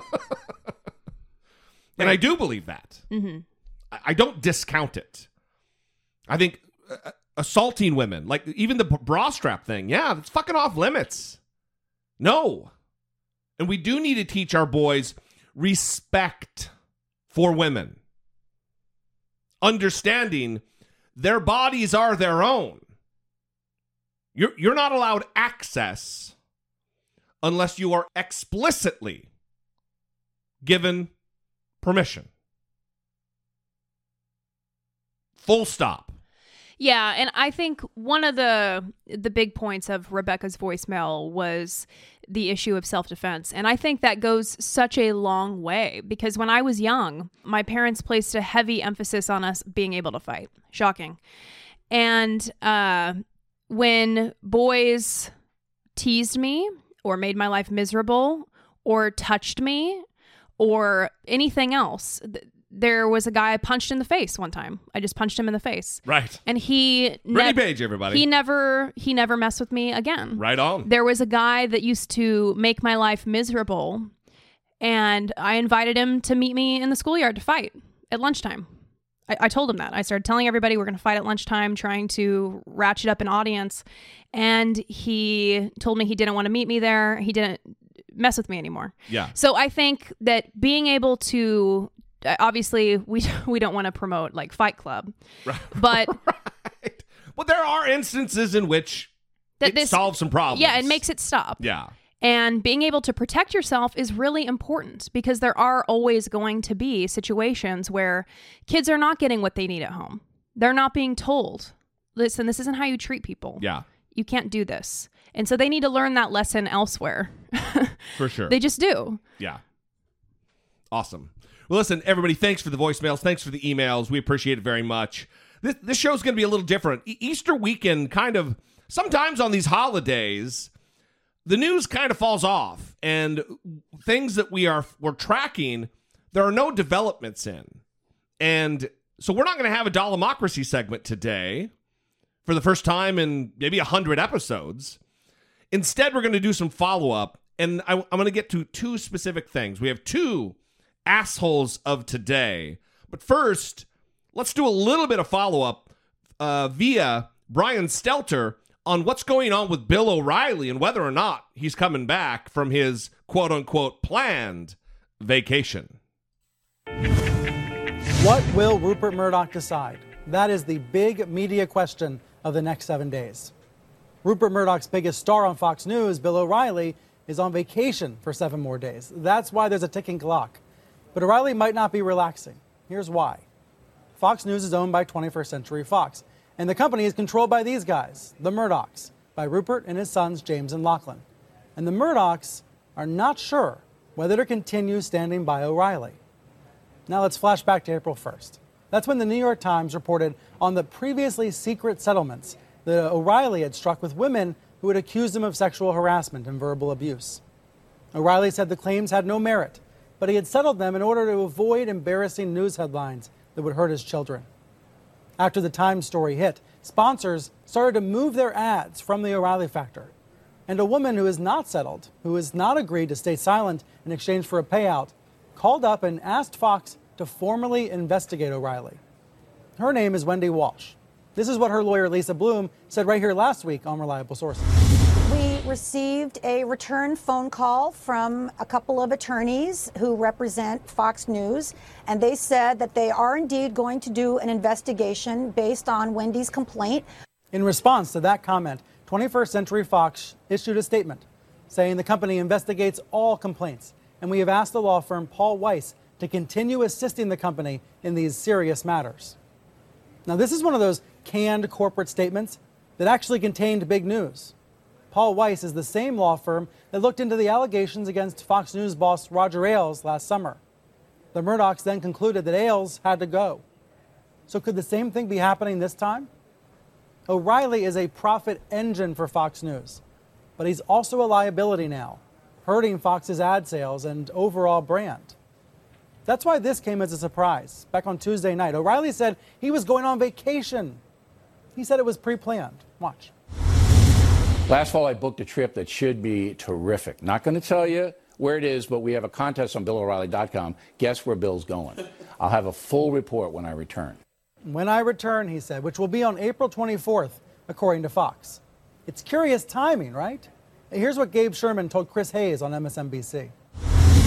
And I do believe that. Mm-hmm. I don't discount it. I think assaulting women, like even the bra strap thing, yeah, that's fucking off limits. No. And we do need to teach our boys respect for women. Understanding their bodies are their own. You're not allowed access unless you are explicitly given permission. Full stop. Yeah, and I think one of the big points of Rebecca's voicemail was the issue of self-defense. And I think that goes such a long way because when I was young, my parents placed a heavy emphasis on us being able to fight. Shocking. And when boys teased me or made my life miserable or touched me or anything else, there was a guy I punched in the face one time. I just punched him in the face. Right. And Brittany Page, everybody. He never messed with me again. Right on. There was a guy that used to make my life miserable, and I invited him to meet me in the schoolyard to fight at lunchtime. I told him that. I started telling everybody we're going to fight at lunchtime, trying to ratchet up an audience. And he told me he didn't want to meet me there. He didn't mess with me anymore. Yeah. So I think that being able to... Obviously, we don't want to promote like Fight Club, right. But right. Well, there are instances in which it solves some problems. Yeah, it makes it stop. Yeah. And being able to protect yourself is really important because there are always going to be situations where kids are not getting what they need at home. They're not being told, listen, this isn't how you treat people. Yeah. You can't do this. And so they need to learn that lesson elsewhere. For sure. They just do. Yeah. Awesome. Well, listen, everybody, thanks for the voicemails. Thanks for the emails. We appreciate it very much. This show's going to be a little different. Easter weekend kind of, sometimes on these holidays, the news kind of falls off. And things that we're tracking, there are no developments in. And so we're not going to have a Dollamocracy segment today for the first time in maybe 100 episodes. Instead, we're going to do some follow-up. And I'm going to get to two specific things. We have two assholes of today. But first, let's do a little bit of follow-up via Brian Stelter on what's going on with Bill O'Reilly and whether or not he's coming back from his quote-unquote planned vacation. What will Rupert Murdoch decide? That is the big media question of the next 7 days. Rupert Murdoch's biggest star on Fox News, Bill O'Reilly, is on vacation for 7 more days. That's why there's a ticking clock. But O'Reilly might not be relaxing. Here's why. Fox News is owned by 21st Century Fox, and the company is controlled by these guys, the Murdochs, by Rupert and his sons James and Lachlan. And the Murdochs are not sure whether to continue standing by O'Reilly. Now let's flash back to April 1st. That's when the New York Times reported on the previously secret settlements that O'Reilly had struck with women who had accused him of sexual harassment and verbal abuse. O'Reilly said the claims had no merit, but he had settled them in order to avoid embarrassing news headlines that would hurt his children. After the Times story hit, sponsors started to move their ads from the O'Reilly factor. And a woman who is not settled, who has not agreed to stay silent in exchange for a payout, called up and asked Fox to formally investigate O'Reilly. Her name is Wendy Walsh. This is what her lawyer, Lisa Bloom, said right here last week on Reliable Sources. We received a return phone call from a couple of attorneys who represent Fox News, and they said that they are indeed going to do an investigation based on Wendy's complaint. In response to that comment, 21st Century Fox issued a statement saying the company investigates all complaints, and we have asked the law firm Paul Weiss to continue assisting the company in these serious matters. Now, this is one of those canned corporate statements that actually contained big news. Paul Weiss is the same law firm that looked into the allegations against Fox News boss Roger Ailes last summer. The Murdochs then concluded that Ailes had to go. So could the same thing be happening this time? O'Reilly is a profit engine for Fox News, but he's also a liability now, hurting Fox's ad sales and overall brand. That's why this came as a surprise. Back on Tuesday night, O'Reilly said he was going on vacation. He said it was pre-planned. Watch. Last fall, I booked a trip that should be terrific. Not going to tell you where it is, but we have a contest on BillO'Reilly.com. Guess where Bill's going? I'll have a full report when I return. When I return, he said, which will be on April 24th, according to Fox. It's curious timing, right? Here's what Gabe Sherman told Chris Hayes on MSNBC.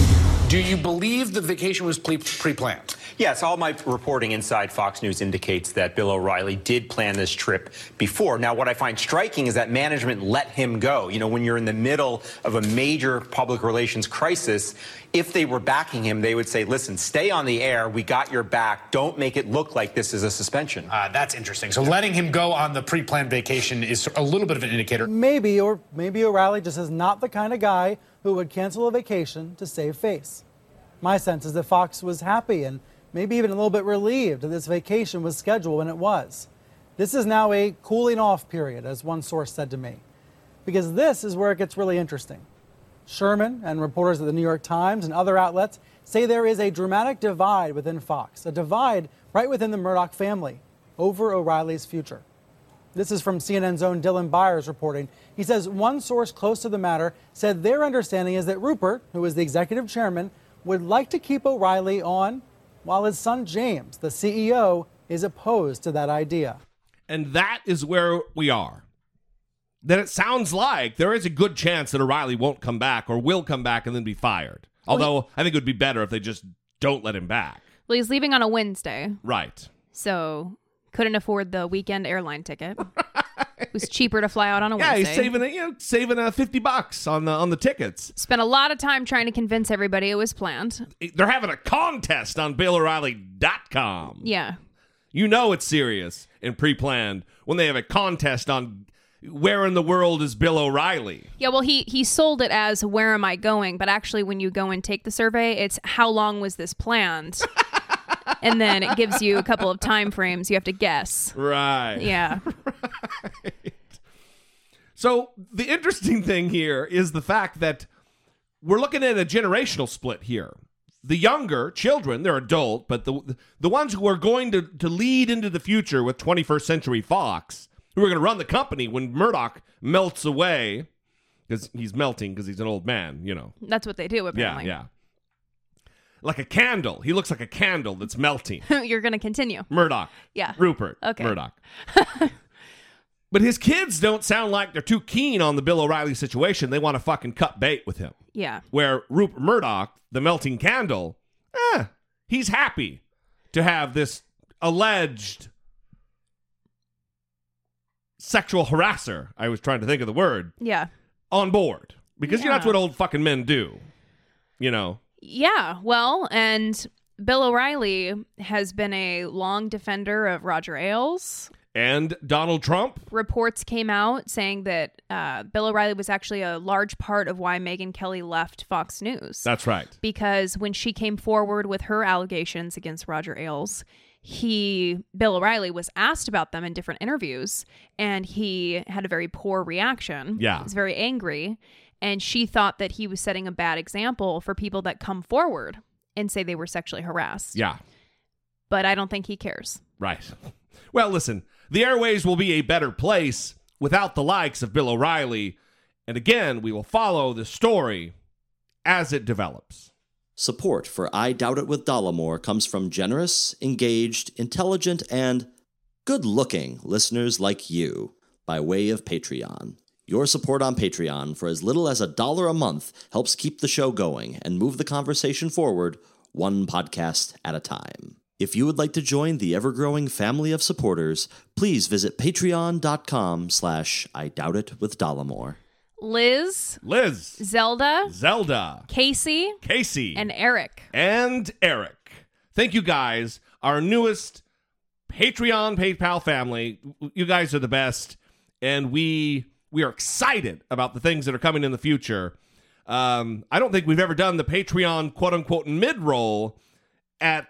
Do you believe the vacation was pre-planned? Yes, all my reporting inside Fox News indicates that Bill O'Reilly did plan this trip before. Now, what I find striking is that management let him go. You know, when you're in the middle of a major public relations crisis, if they were backing him, they would say, listen, stay on the air. We got your back. Don't make it look like this is a suspension. That's interesting. So letting him go on the pre-planned vacation is a little bit of an indicator. Maybe O'Reilly just is not the kind of guy who would cancel a vacation to save face. My sense is that Fox was happy and maybe even a little bit relieved that this vacation was scheduled when it was. This is now a cooling off period, as one source said to me, because this is where it gets really interesting. Sherman and reporters at the New York Times and other outlets say there is a dramatic divide within Fox, a divide right within the Murdoch family over O'Reilly's future. This is from CNN's own Dylan Byers reporting. He says one source close to the matter said their understanding is that Rupert, who is the executive chairman, would like to keep O'Reilly on, while his son James, the CEO, is opposed to that idea. And that is where we are. That it sounds like there is a good chance that O'Reilly won't come back or will come back and then be fired. Although I think it would be better if they just don't let him back. Well, he's leaving on a Wednesday. Right. So couldn't afford the weekend airline ticket. It was cheaper to fly out on a Wednesday. Yeah, he's saving $50 on the tickets. Spent a lot of time trying to convince everybody it was planned. They're having a contest on BillO'Reilly.com. Yeah. You know it's serious and pre-planned when they have a contest on where in the world is Bill O'Reilly. Yeah, well, he sold it as where am I going? But actually, when you go and take the survey, it's how long was this planned? And then it gives you a couple of time frames you have to guess. Right. Yeah. Right. So the interesting thing here is the fact that we're looking at a generational split here. The younger children, they're adult, but the ones who are going to lead into the future with 21st Century Fox, who are going to run the company when Murdoch melts away, because he's melting because he's an old man, you know. That's what they do, apparently. Yeah. Like a candle. He looks like a candle that's melting. You're going to continue. Murdoch. Yeah. Rupert. Okay. Murdoch. But his kids don't sound like they're too keen on the Bill O'Reilly situation. They want to fucking cut bait with him. Yeah. Where Rupert Murdoch, the melting candle, he's happy to have this alleged sexual harasser, I was trying to think of the word, on board. Because that's what old fucking men do, you know. Yeah, well, and Bill O'Reilly has been a long defender of Roger Ailes. And Donald Trump. Reports came out saying that Bill O'Reilly was actually a large part of why Megyn Kelly left Fox News. That's right. Because when she came forward with her allegations against Roger Ailes, Bill O'Reilly was asked about them in different interviews, and he had a very poor reaction. Yeah. He was very angry. And she thought that he was setting a bad example for people that come forward and say they were sexually harassed. Yeah. But I don't think he cares. Right. Well, listen, the airways will be a better place without the likes of Bill O'Reilly. And again, we will follow the story as it develops. Support for I Doubt It with Dollemore comes from generous, engaged, intelligent, and good-looking listeners like you by way of Patreon. Your support on Patreon for as little as $1 a month helps keep the show going and move the conversation forward one podcast at a time. If you would like to join the ever-growing family of supporters, please visit patreon.com/I Doubt It with Dollemore. Liz, Zelda, Casey, and Eric. Thank you guys, our newest Patreon PayPal family. You guys are the best, and we are excited about the things that are coming in the future. I don't think we've ever done the Patreon quote-unquote mid-roll at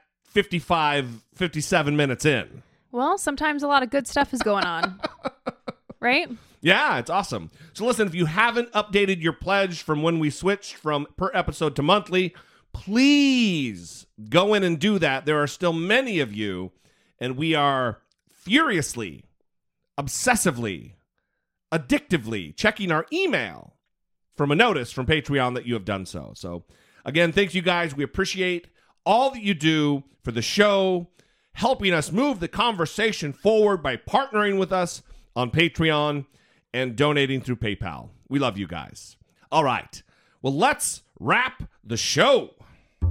57 minutes in. Well, sometimes a lot of good stuff is going on, right? Yeah, it's awesome. So listen, if you haven't updated your pledge from when we switched from per episode to monthly, please go in and do that. There are still many of you, and we are furiously, obsessively, addictively checking our email from a notice from Patreon that you have done so. So again, thank you guys. We appreciate all that you do for the show, helping us move the conversation forward by partnering with us on Patreon and donating through PayPal. We love you guys. All right. Well, let's wrap the show.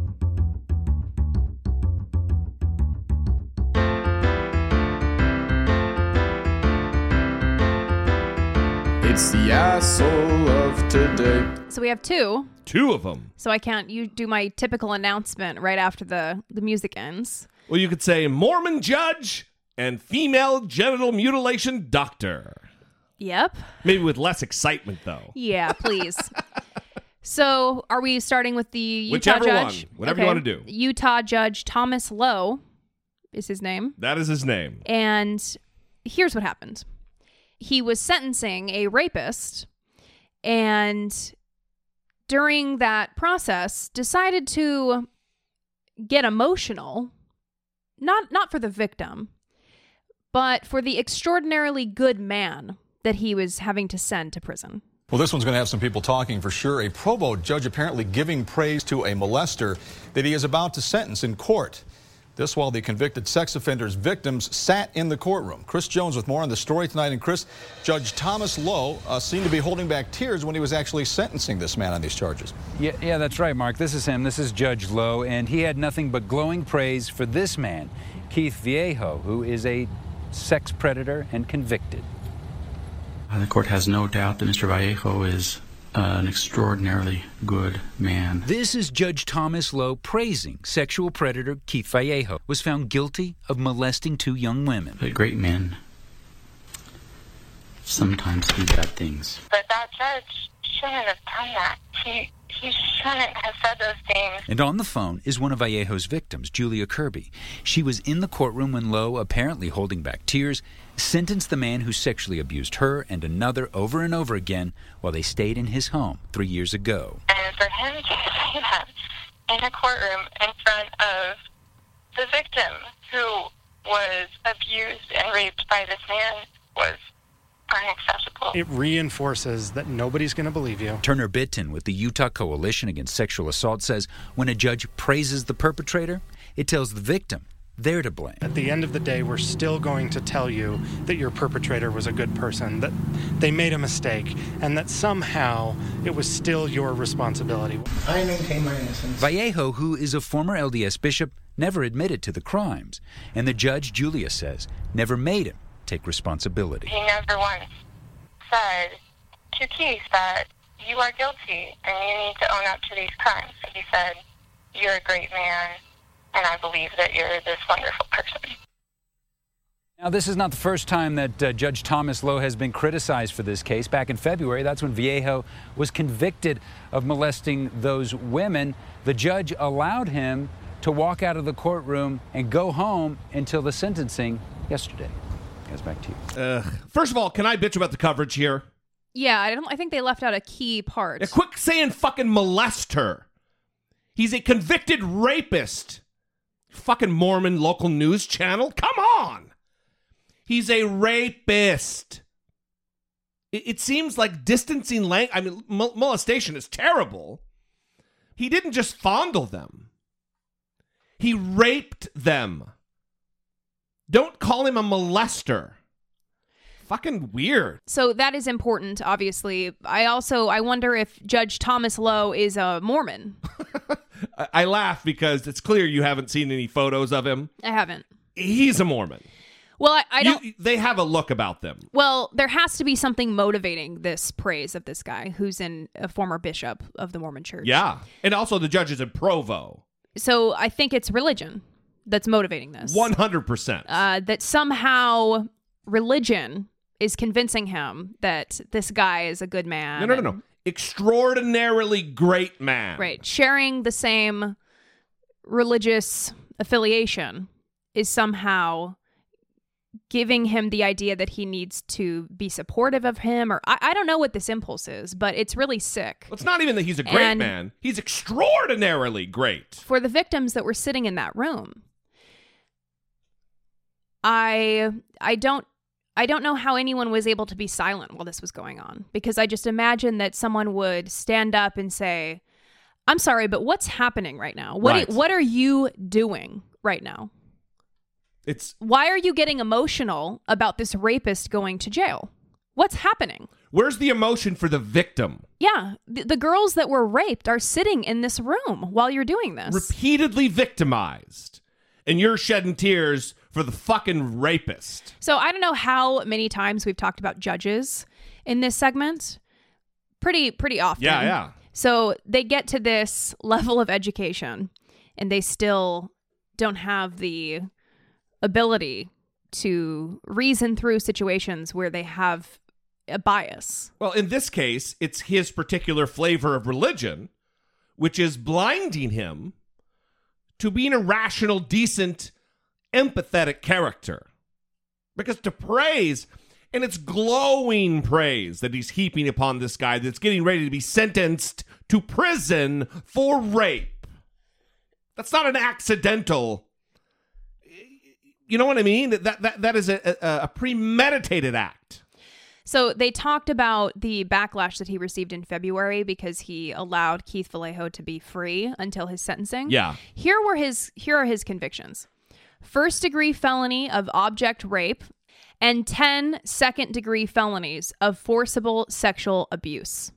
It's the asshole of today. So we have two. Two of them. So I can't do my typical announcement right after the music ends. Well, you could say Mormon judge and female genital mutilation doctor. Yep. Maybe with less excitement, though. Yeah, please. So are we starting with the Utah Whichever judge? one. Whatever you want to do. Utah Judge Thomas Lowe is his name. That is his name. And here's what happened. He was sentencing a rapist, and during that process decided to get emotional, not for the victim, but for the extraordinarily good man that he was having to send to prison. Well, this one's going to have some people talking for sure. A Provo judge apparently giving praise to a molester that he is about to sentence in court. This while the convicted sex offender's victims sat in the courtroom. Chris Jones with more on the story tonight. And Chris, Judge Thomas Lowe seemed to be holding back tears when he was actually sentencing this man on these charges. Yeah, that's right, Mark. This is him. This is Judge Lowe, and he had nothing but glowing praise for this man, Keith Viejo, who is a sex predator and convicted. The court has no doubt that Mr. Vallejo is an extraordinarily good man. This is Judge Thomas Lowe praising sexual predator Keith Vallejo, was found guilty of molesting 2 young women. But great men sometimes do bad things. But that judge shouldn't have done that. He shouldn't have said those things. And on the phone is one of Vallejo's victims, Julia Kirby. She was in the courtroom when Lowe, apparently holding back tears, sentenced the man who sexually abused her and another over and over again while they stayed in his home 3 years ago. And for him to say that in a courtroom in front of the victim who was abused and raped by this man was unacceptable. It reinforces that nobody's going to believe you. Turner Bitton with the Utah Coalition Against Sexual Assault says when a judge praises the perpetrator, it tells the victim they're to blame. At the end of the day, we're still going to tell you that your perpetrator was a good person, that they made a mistake, and that somehow it was still your responsibility. I maintain my innocence. Vallejo, who is a former LDS bishop, never admitted to the crimes, and the judge, Julia says, never made him take responsibility. He never once said to Keith that you are guilty and you need to own up to these crimes. He said, you're a great man, and I believe that you're this wonderful person. Now, this is not the first time that Judge Thomas Lowe has been criticized for this case. Back in February, that's when Viejo was convicted of molesting those women. The judge allowed him to walk out of the courtroom and go home until the sentencing yesterday. Guys, back to you. First of all, can I bitch about the coverage here? Yeah, I think they left out a key part. Quit saying fucking molester. He's a convicted rapist. Fucking Mormon local news channel. Come on. He's a rapist. It seems like distancing language. I mean, molestation is terrible. He didn't just fondle them. He raped them. Don't call him a molester. Fucking weird. So that is important, obviously. I wonder if Judge Thomas Lowe is a Mormon. I laugh because it's clear you haven't seen any photos of him. I haven't. He's a Mormon. Well, I don't... They have a look about them. Well, there has to be something motivating this praise of this guy who's a former bishop of the Mormon Church. Yeah. And also the judge is in Provo. So I think it's religion that's motivating this. 100%. That somehow religion is convincing him that this guy is a good man. No. Extraordinarily great man. Right. Sharing the same religious affiliation is somehow giving him the idea that he needs to be supportive of him, or I don't know what this impulse is, but it's really sick. Well, it's not even that he's a great man. He's extraordinarily great. For the victims that were sitting in that room, I don't know how anyone was able to be silent while this was going on, because I just imagine that someone would stand up and say, I'm sorry, but what's happening right now? What are you doing right now? Why are you getting emotional about this rapist going to jail? What's happening? Where's the emotion for the victim? Yeah, the girls that were raped are sitting in this room while you're doing this. Repeatedly victimized. And you're shedding tears for the fucking rapist. So I don't know how many times we've talked about judges in this segment pretty often. Yeah. So they get to this level of education and they still don't have the ability to reason through situations where they have a bias. Well, in this case, it's his particular flavor of religion, which is blinding him to being a rational, decent, empathetic character. Because to praise, and it's glowing praise that he's heaping upon this guy that's getting ready to be sentenced to prison for rape. That's not an accidental. You know what I mean? That is a premeditated act. So they talked about the backlash that he received in February because he allowed Keith Vallejo to be free until his sentencing. Yeah. Here are his convictions. First-degree felony of object rape and 10 second-degree felonies of forcible sexual abuse.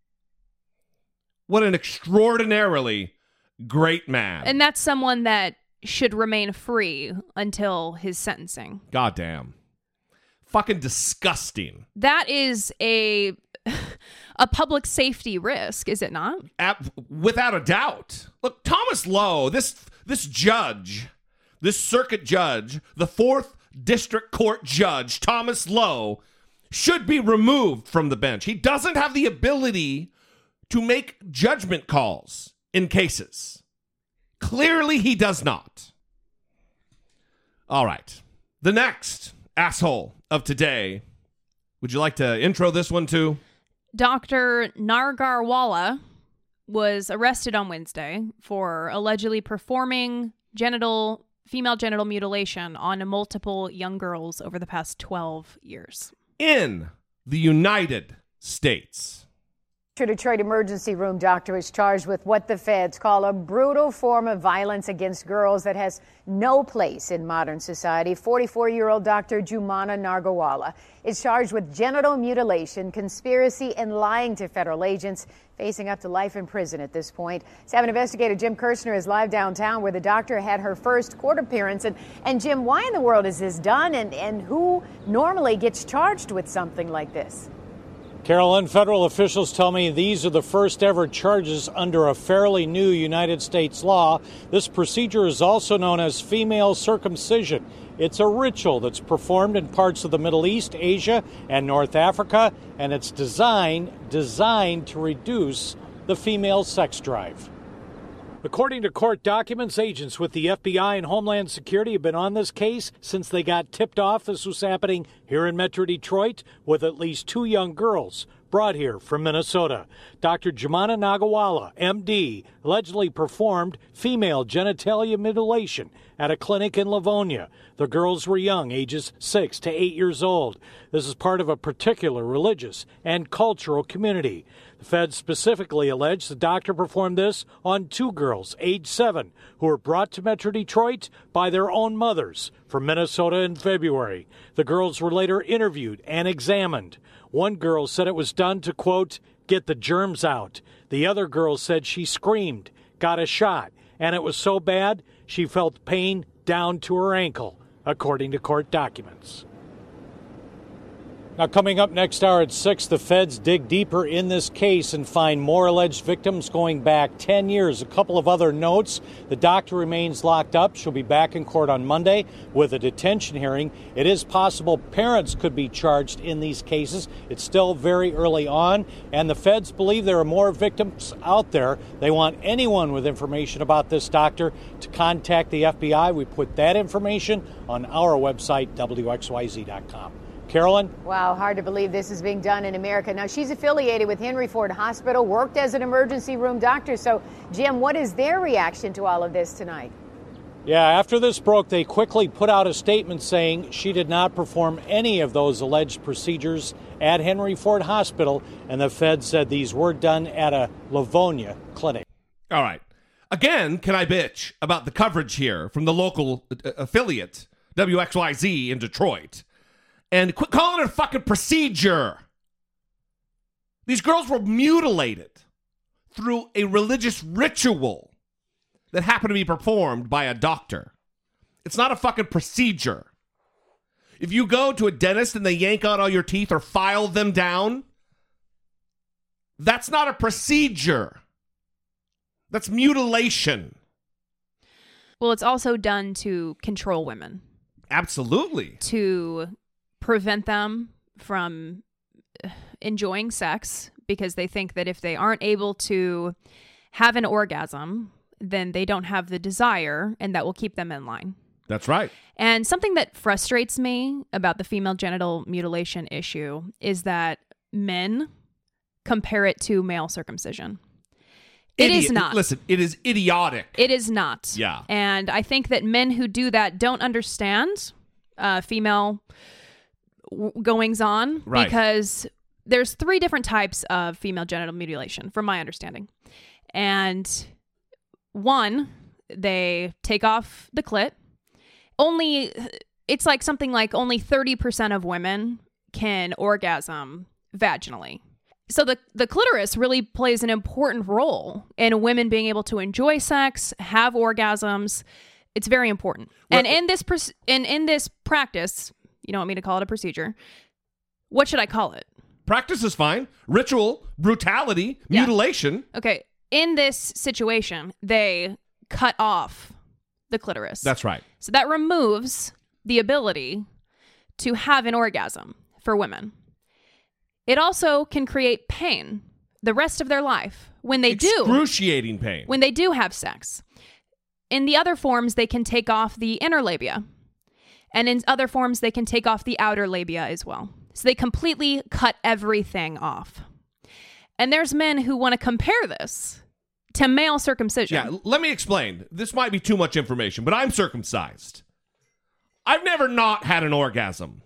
What an extraordinarily great man. And that's someone that should remain free until his sentencing. Goddamn. Fucking disgusting. That is a public safety risk, is it not? Without a doubt. Look, Thomas Lowe, this judge, this circuit judge, the 4th District Court Judge, Thomas Lowe, should be removed from the bench. He doesn't have the ability to make judgment calls in cases. Clearly, he does not. All right. The next asshole of today. Would you like to intro this one too? Dr. Nargarwala was arrested on Wednesday for allegedly performing female genital mutilation on multiple young girls over the past 12 years. In the United States. Detroit emergency room doctor is charged with what the feds call a brutal form of violence against girls that has no place in modern society. 44-year-old Dr. Jumana Nargarwala is charged with genital mutilation, conspiracy, and lying to federal agents, facing up to life in prison at this point. 7 investigator Jim Kirshner is live downtown where the doctor had her first court appearance. And Jim, why in the world is this done, and who normally gets charged with something like this? Carolyn, federal officials tell me these are the first ever charges under a fairly new United States law. This procedure is also known as female circumcision. It's a ritual that's performed in parts of the Middle East, Asia, and North Africa, and it's designed to reduce the female sex drive. According to court documents, agents with the FBI and Homeland Security have been on this case since they got tipped off this was happening here in Metro Detroit with at least 2 young girls brought here from Minnesota. Dr. Jumana Nargarwala, MD, allegedly performed female genitalia mutilation at a clinic in Livonia. The girls were young, ages 6 to 8 years old. This is part of a particular religious and cultural community. The feds specifically allege the doctor performed this on 2 girls, age 7, who were brought to Metro Detroit by their own mothers from Minnesota in February. The girls were later interviewed and examined. One girl said it was done to, quote, get the germs out. The other girl said she screamed, got a shot, and it was so bad she felt pain down to her ankle, according to court documents. Now, coming up next hour at 6, the feds dig deeper in this case and find more alleged victims going back 10 years. A couple of other notes. The doctor remains locked up. She'll be back in court on Monday with a detention hearing. It is possible parents could be charged in these cases. It's still very early on, and the feds believe there are more victims out there. They want anyone with information about this doctor to contact the FBI. We put that information on our website, WXYZ.com. Carolyn? Wow, hard to believe this is being done in America. Now, she's affiliated with Henry Ford Hospital, worked as an emergency room doctor. So, Jim, what is their reaction to all of this tonight? Yeah, after this broke, they quickly put out a statement saying she did not perform any of those alleged procedures at Henry Ford Hospital, and the feds said these were done at a Livonia clinic. All right. Again, can I bitch about the coverage here from the local affiliate, WXYZ in Detroit? And quit calling it a fucking procedure. These girls were mutilated through a religious ritual that happened to be performed by a doctor. It's not a fucking procedure. If you go to a dentist and they yank out all your teeth or file them down, that's not a procedure. That's mutilation. Well, it's also done to control women. Absolutely. To prevent them from enjoying sex because they think that if they aren't able to have an orgasm, then they don't have the desire, and that will keep them in line. That's right. And something that frustrates me about the female genital mutilation issue is that men compare it to male circumcision. It is not. Listen, it is idiotic. It is not. Yeah. And I think that men who do that don't understand female goings on, right, because there's 3 different types of female genital mutilation, from my understanding. And one, they take off the clit. It's like something like only 30% of women can orgasm vaginally. So the clitoris really plays an important role in women being able to enjoy sex, have orgasms. It's very important. Well, and in this practice, you don't want me to call it a procedure. What should I call it? Practice is fine. Ritual, brutality, mutilation. Okay. In this situation, they cut off the clitoris. That's right. So that removes the ability to have an orgasm for women. It also can create pain the rest of their life when they excruciating pain. When they do have sex. In the other forms, they can take off the inner labia. And in other forms, they can take off the outer labia as well. So they completely cut everything off. And there's men who want to compare this to male circumcision. Yeah, let me explain. This might be too much information, but I'm circumcised. I've never not had an orgasm.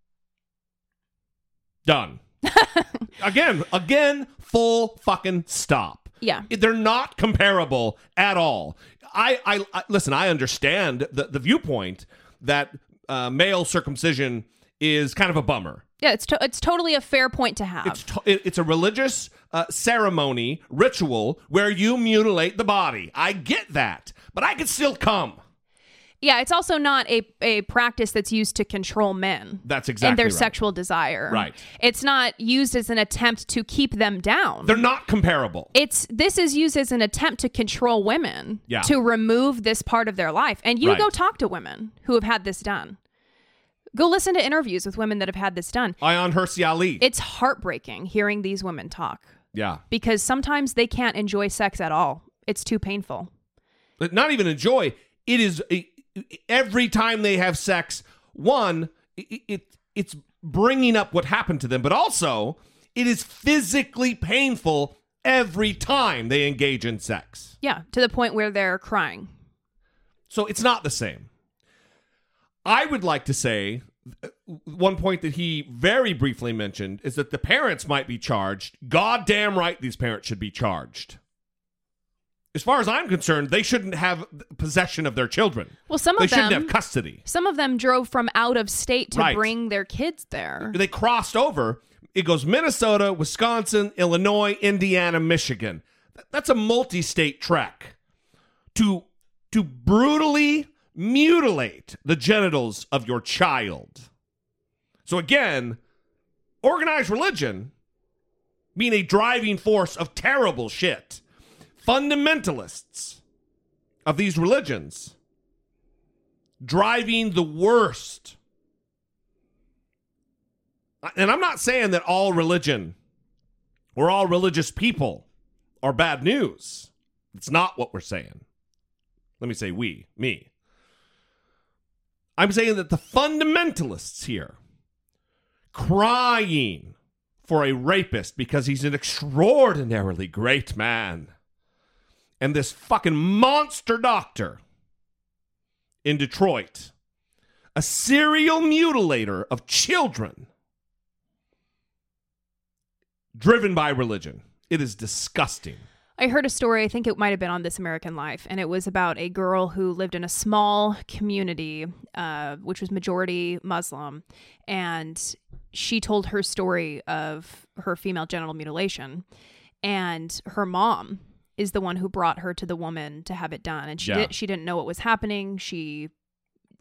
Done. Again, full fucking stop. Yeah. They're not comparable at all. I listen, I understand the viewpoint that male circumcision is kind of a bummer. Yeah, it's totally a fair point to have. It's a religious ceremony, ritual, where you mutilate the body. I get that, but I can still come. Yeah, it's also not a practice that's used to control men. That's exactly and their right. sexual desire. Right. It's not used as an attempt to keep them down. They're not comparable. This is used as an attempt to control women, yeah, to remove this part of their life. And you right. go talk to women who have had this done. Go listen to interviews with women that have had this done. Ayaan Hirsi Ali. It's heartbreaking hearing these women talk. Yeah. Because sometimes they can't enjoy sex at all. It's too painful. But not even enjoy. It is... every time they have sex, one, it's bringing up what happened to them, but also it is physically painful every time they engage in sex. Yeah, to the point where they're crying. So it's not the same. I would like to say one point that he very briefly mentioned is that the parents might be charged. Goddamn right these parents should be charged. As far as I'm concerned, they shouldn't have possession of their children. Well, they shouldn't have custody. Some of them drove from out of state to right. bring their kids there. They crossed over. It goes Minnesota, Wisconsin, Illinois, Indiana, Michigan. That's a multi-state trek to brutally mutilate the genitals of your child. So again, organized religion being a driving force of terrible shit. Fundamentalists of these religions driving the worst. And I'm not saying that all religion or all religious people are bad news. It's not what we're saying. Let me say me. I'm saying that the fundamentalists here crying for a rapist because he's an extraordinarily great man. And this fucking monster doctor in Detroit, a serial mutilator of children, driven by religion. It is disgusting. I heard a story, I think it might have been on This American Life, and it was about a girl who lived in a small community, which was majority Muslim, and she told her story of her female genital mutilation, and her mom is the one who brought her to the woman to have it done. And she didn't know what was happening. She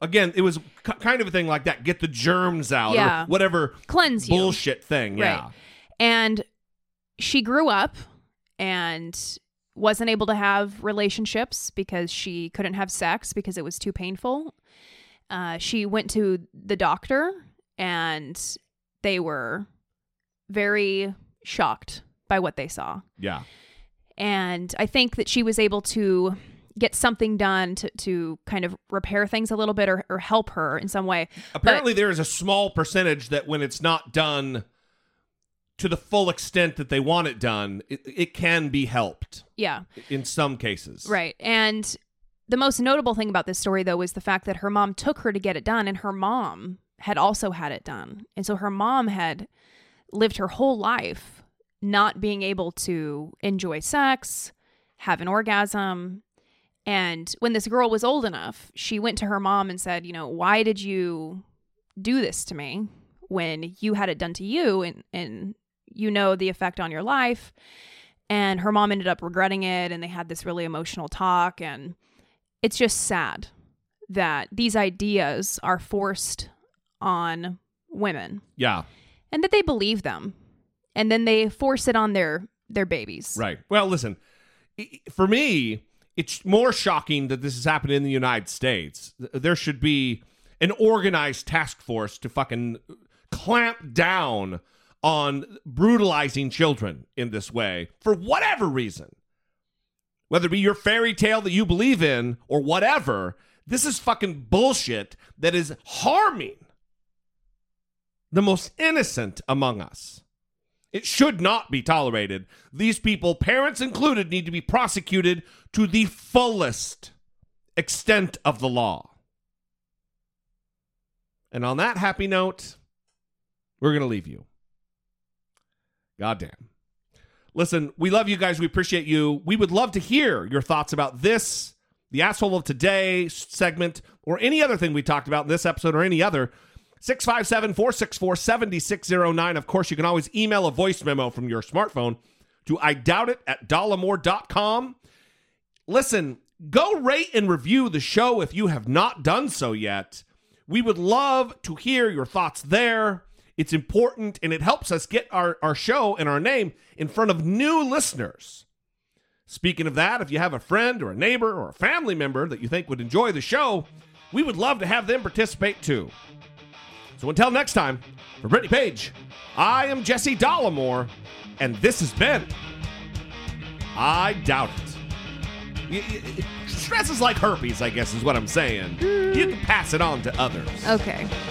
Again, it was kind of a thing like that. Get the germs out or whatever. Cleanse you. Bullshit thing, yeah. Right. And she grew up and wasn't able to have relationships because she couldn't have sex because it was too painful. She went to the doctor and they were very shocked by what they saw. Yeah. And I think that she was able to get something done to kind of repair things a little bit or help her in some way. Apparently there is a small percentage that when it's not done to the full extent that they want it done, it can be helped. Yeah. In some cases. Right. And the most notable thing about this story, though, was the fact that her mom took her to get it done, and her mom had also had it done. And so her mom had lived her whole life not being able to enjoy sex, have an orgasm. And when this girl was old enough, she went to her mom and said, you know, why did you do this to me when you had it done to you and you know the effect on your life? And her mom ended up regretting it, and they had this really emotional talk. And it's just sad that these ideas are forced on women. Yeah. And that they believe them. And then they force it on their babies. Right. Well, listen, for me, it's more shocking that this has happened in the United States. There should be an organized task force to fucking clamp down on brutalizing children in this way for whatever reason. Whether it be your fairy tale that you believe in or whatever, this is fucking bullshit that is harming the most innocent among us. It should not be tolerated. These people, parents included, need to be prosecuted to the fullest extent of the law. And on that happy note, we're going to leave you. Goddamn. Listen, we love you guys. We appreciate you. We would love to hear your thoughts about this, the Asshole of Today segment, or any other thing we talked about in this episode or any other. 657-464-7609. Of course, you can always email a voice memo from your smartphone to idoubtit@dollamore.com. Listen, go rate and review the show if you have not done so yet. We would love to hear your thoughts there. It's important, and it helps us get our show and our name in front of new listeners. Speaking of that, if you have a friend or a neighbor or a family member that you think would enjoy the show, we would love to have them participate too. So until next time, for Brittany Page, I am Jesse Dollamore, and this has been I Doubt It. Stress is like herpes, I guess is what I'm saying. You can pass it on to others. Okay.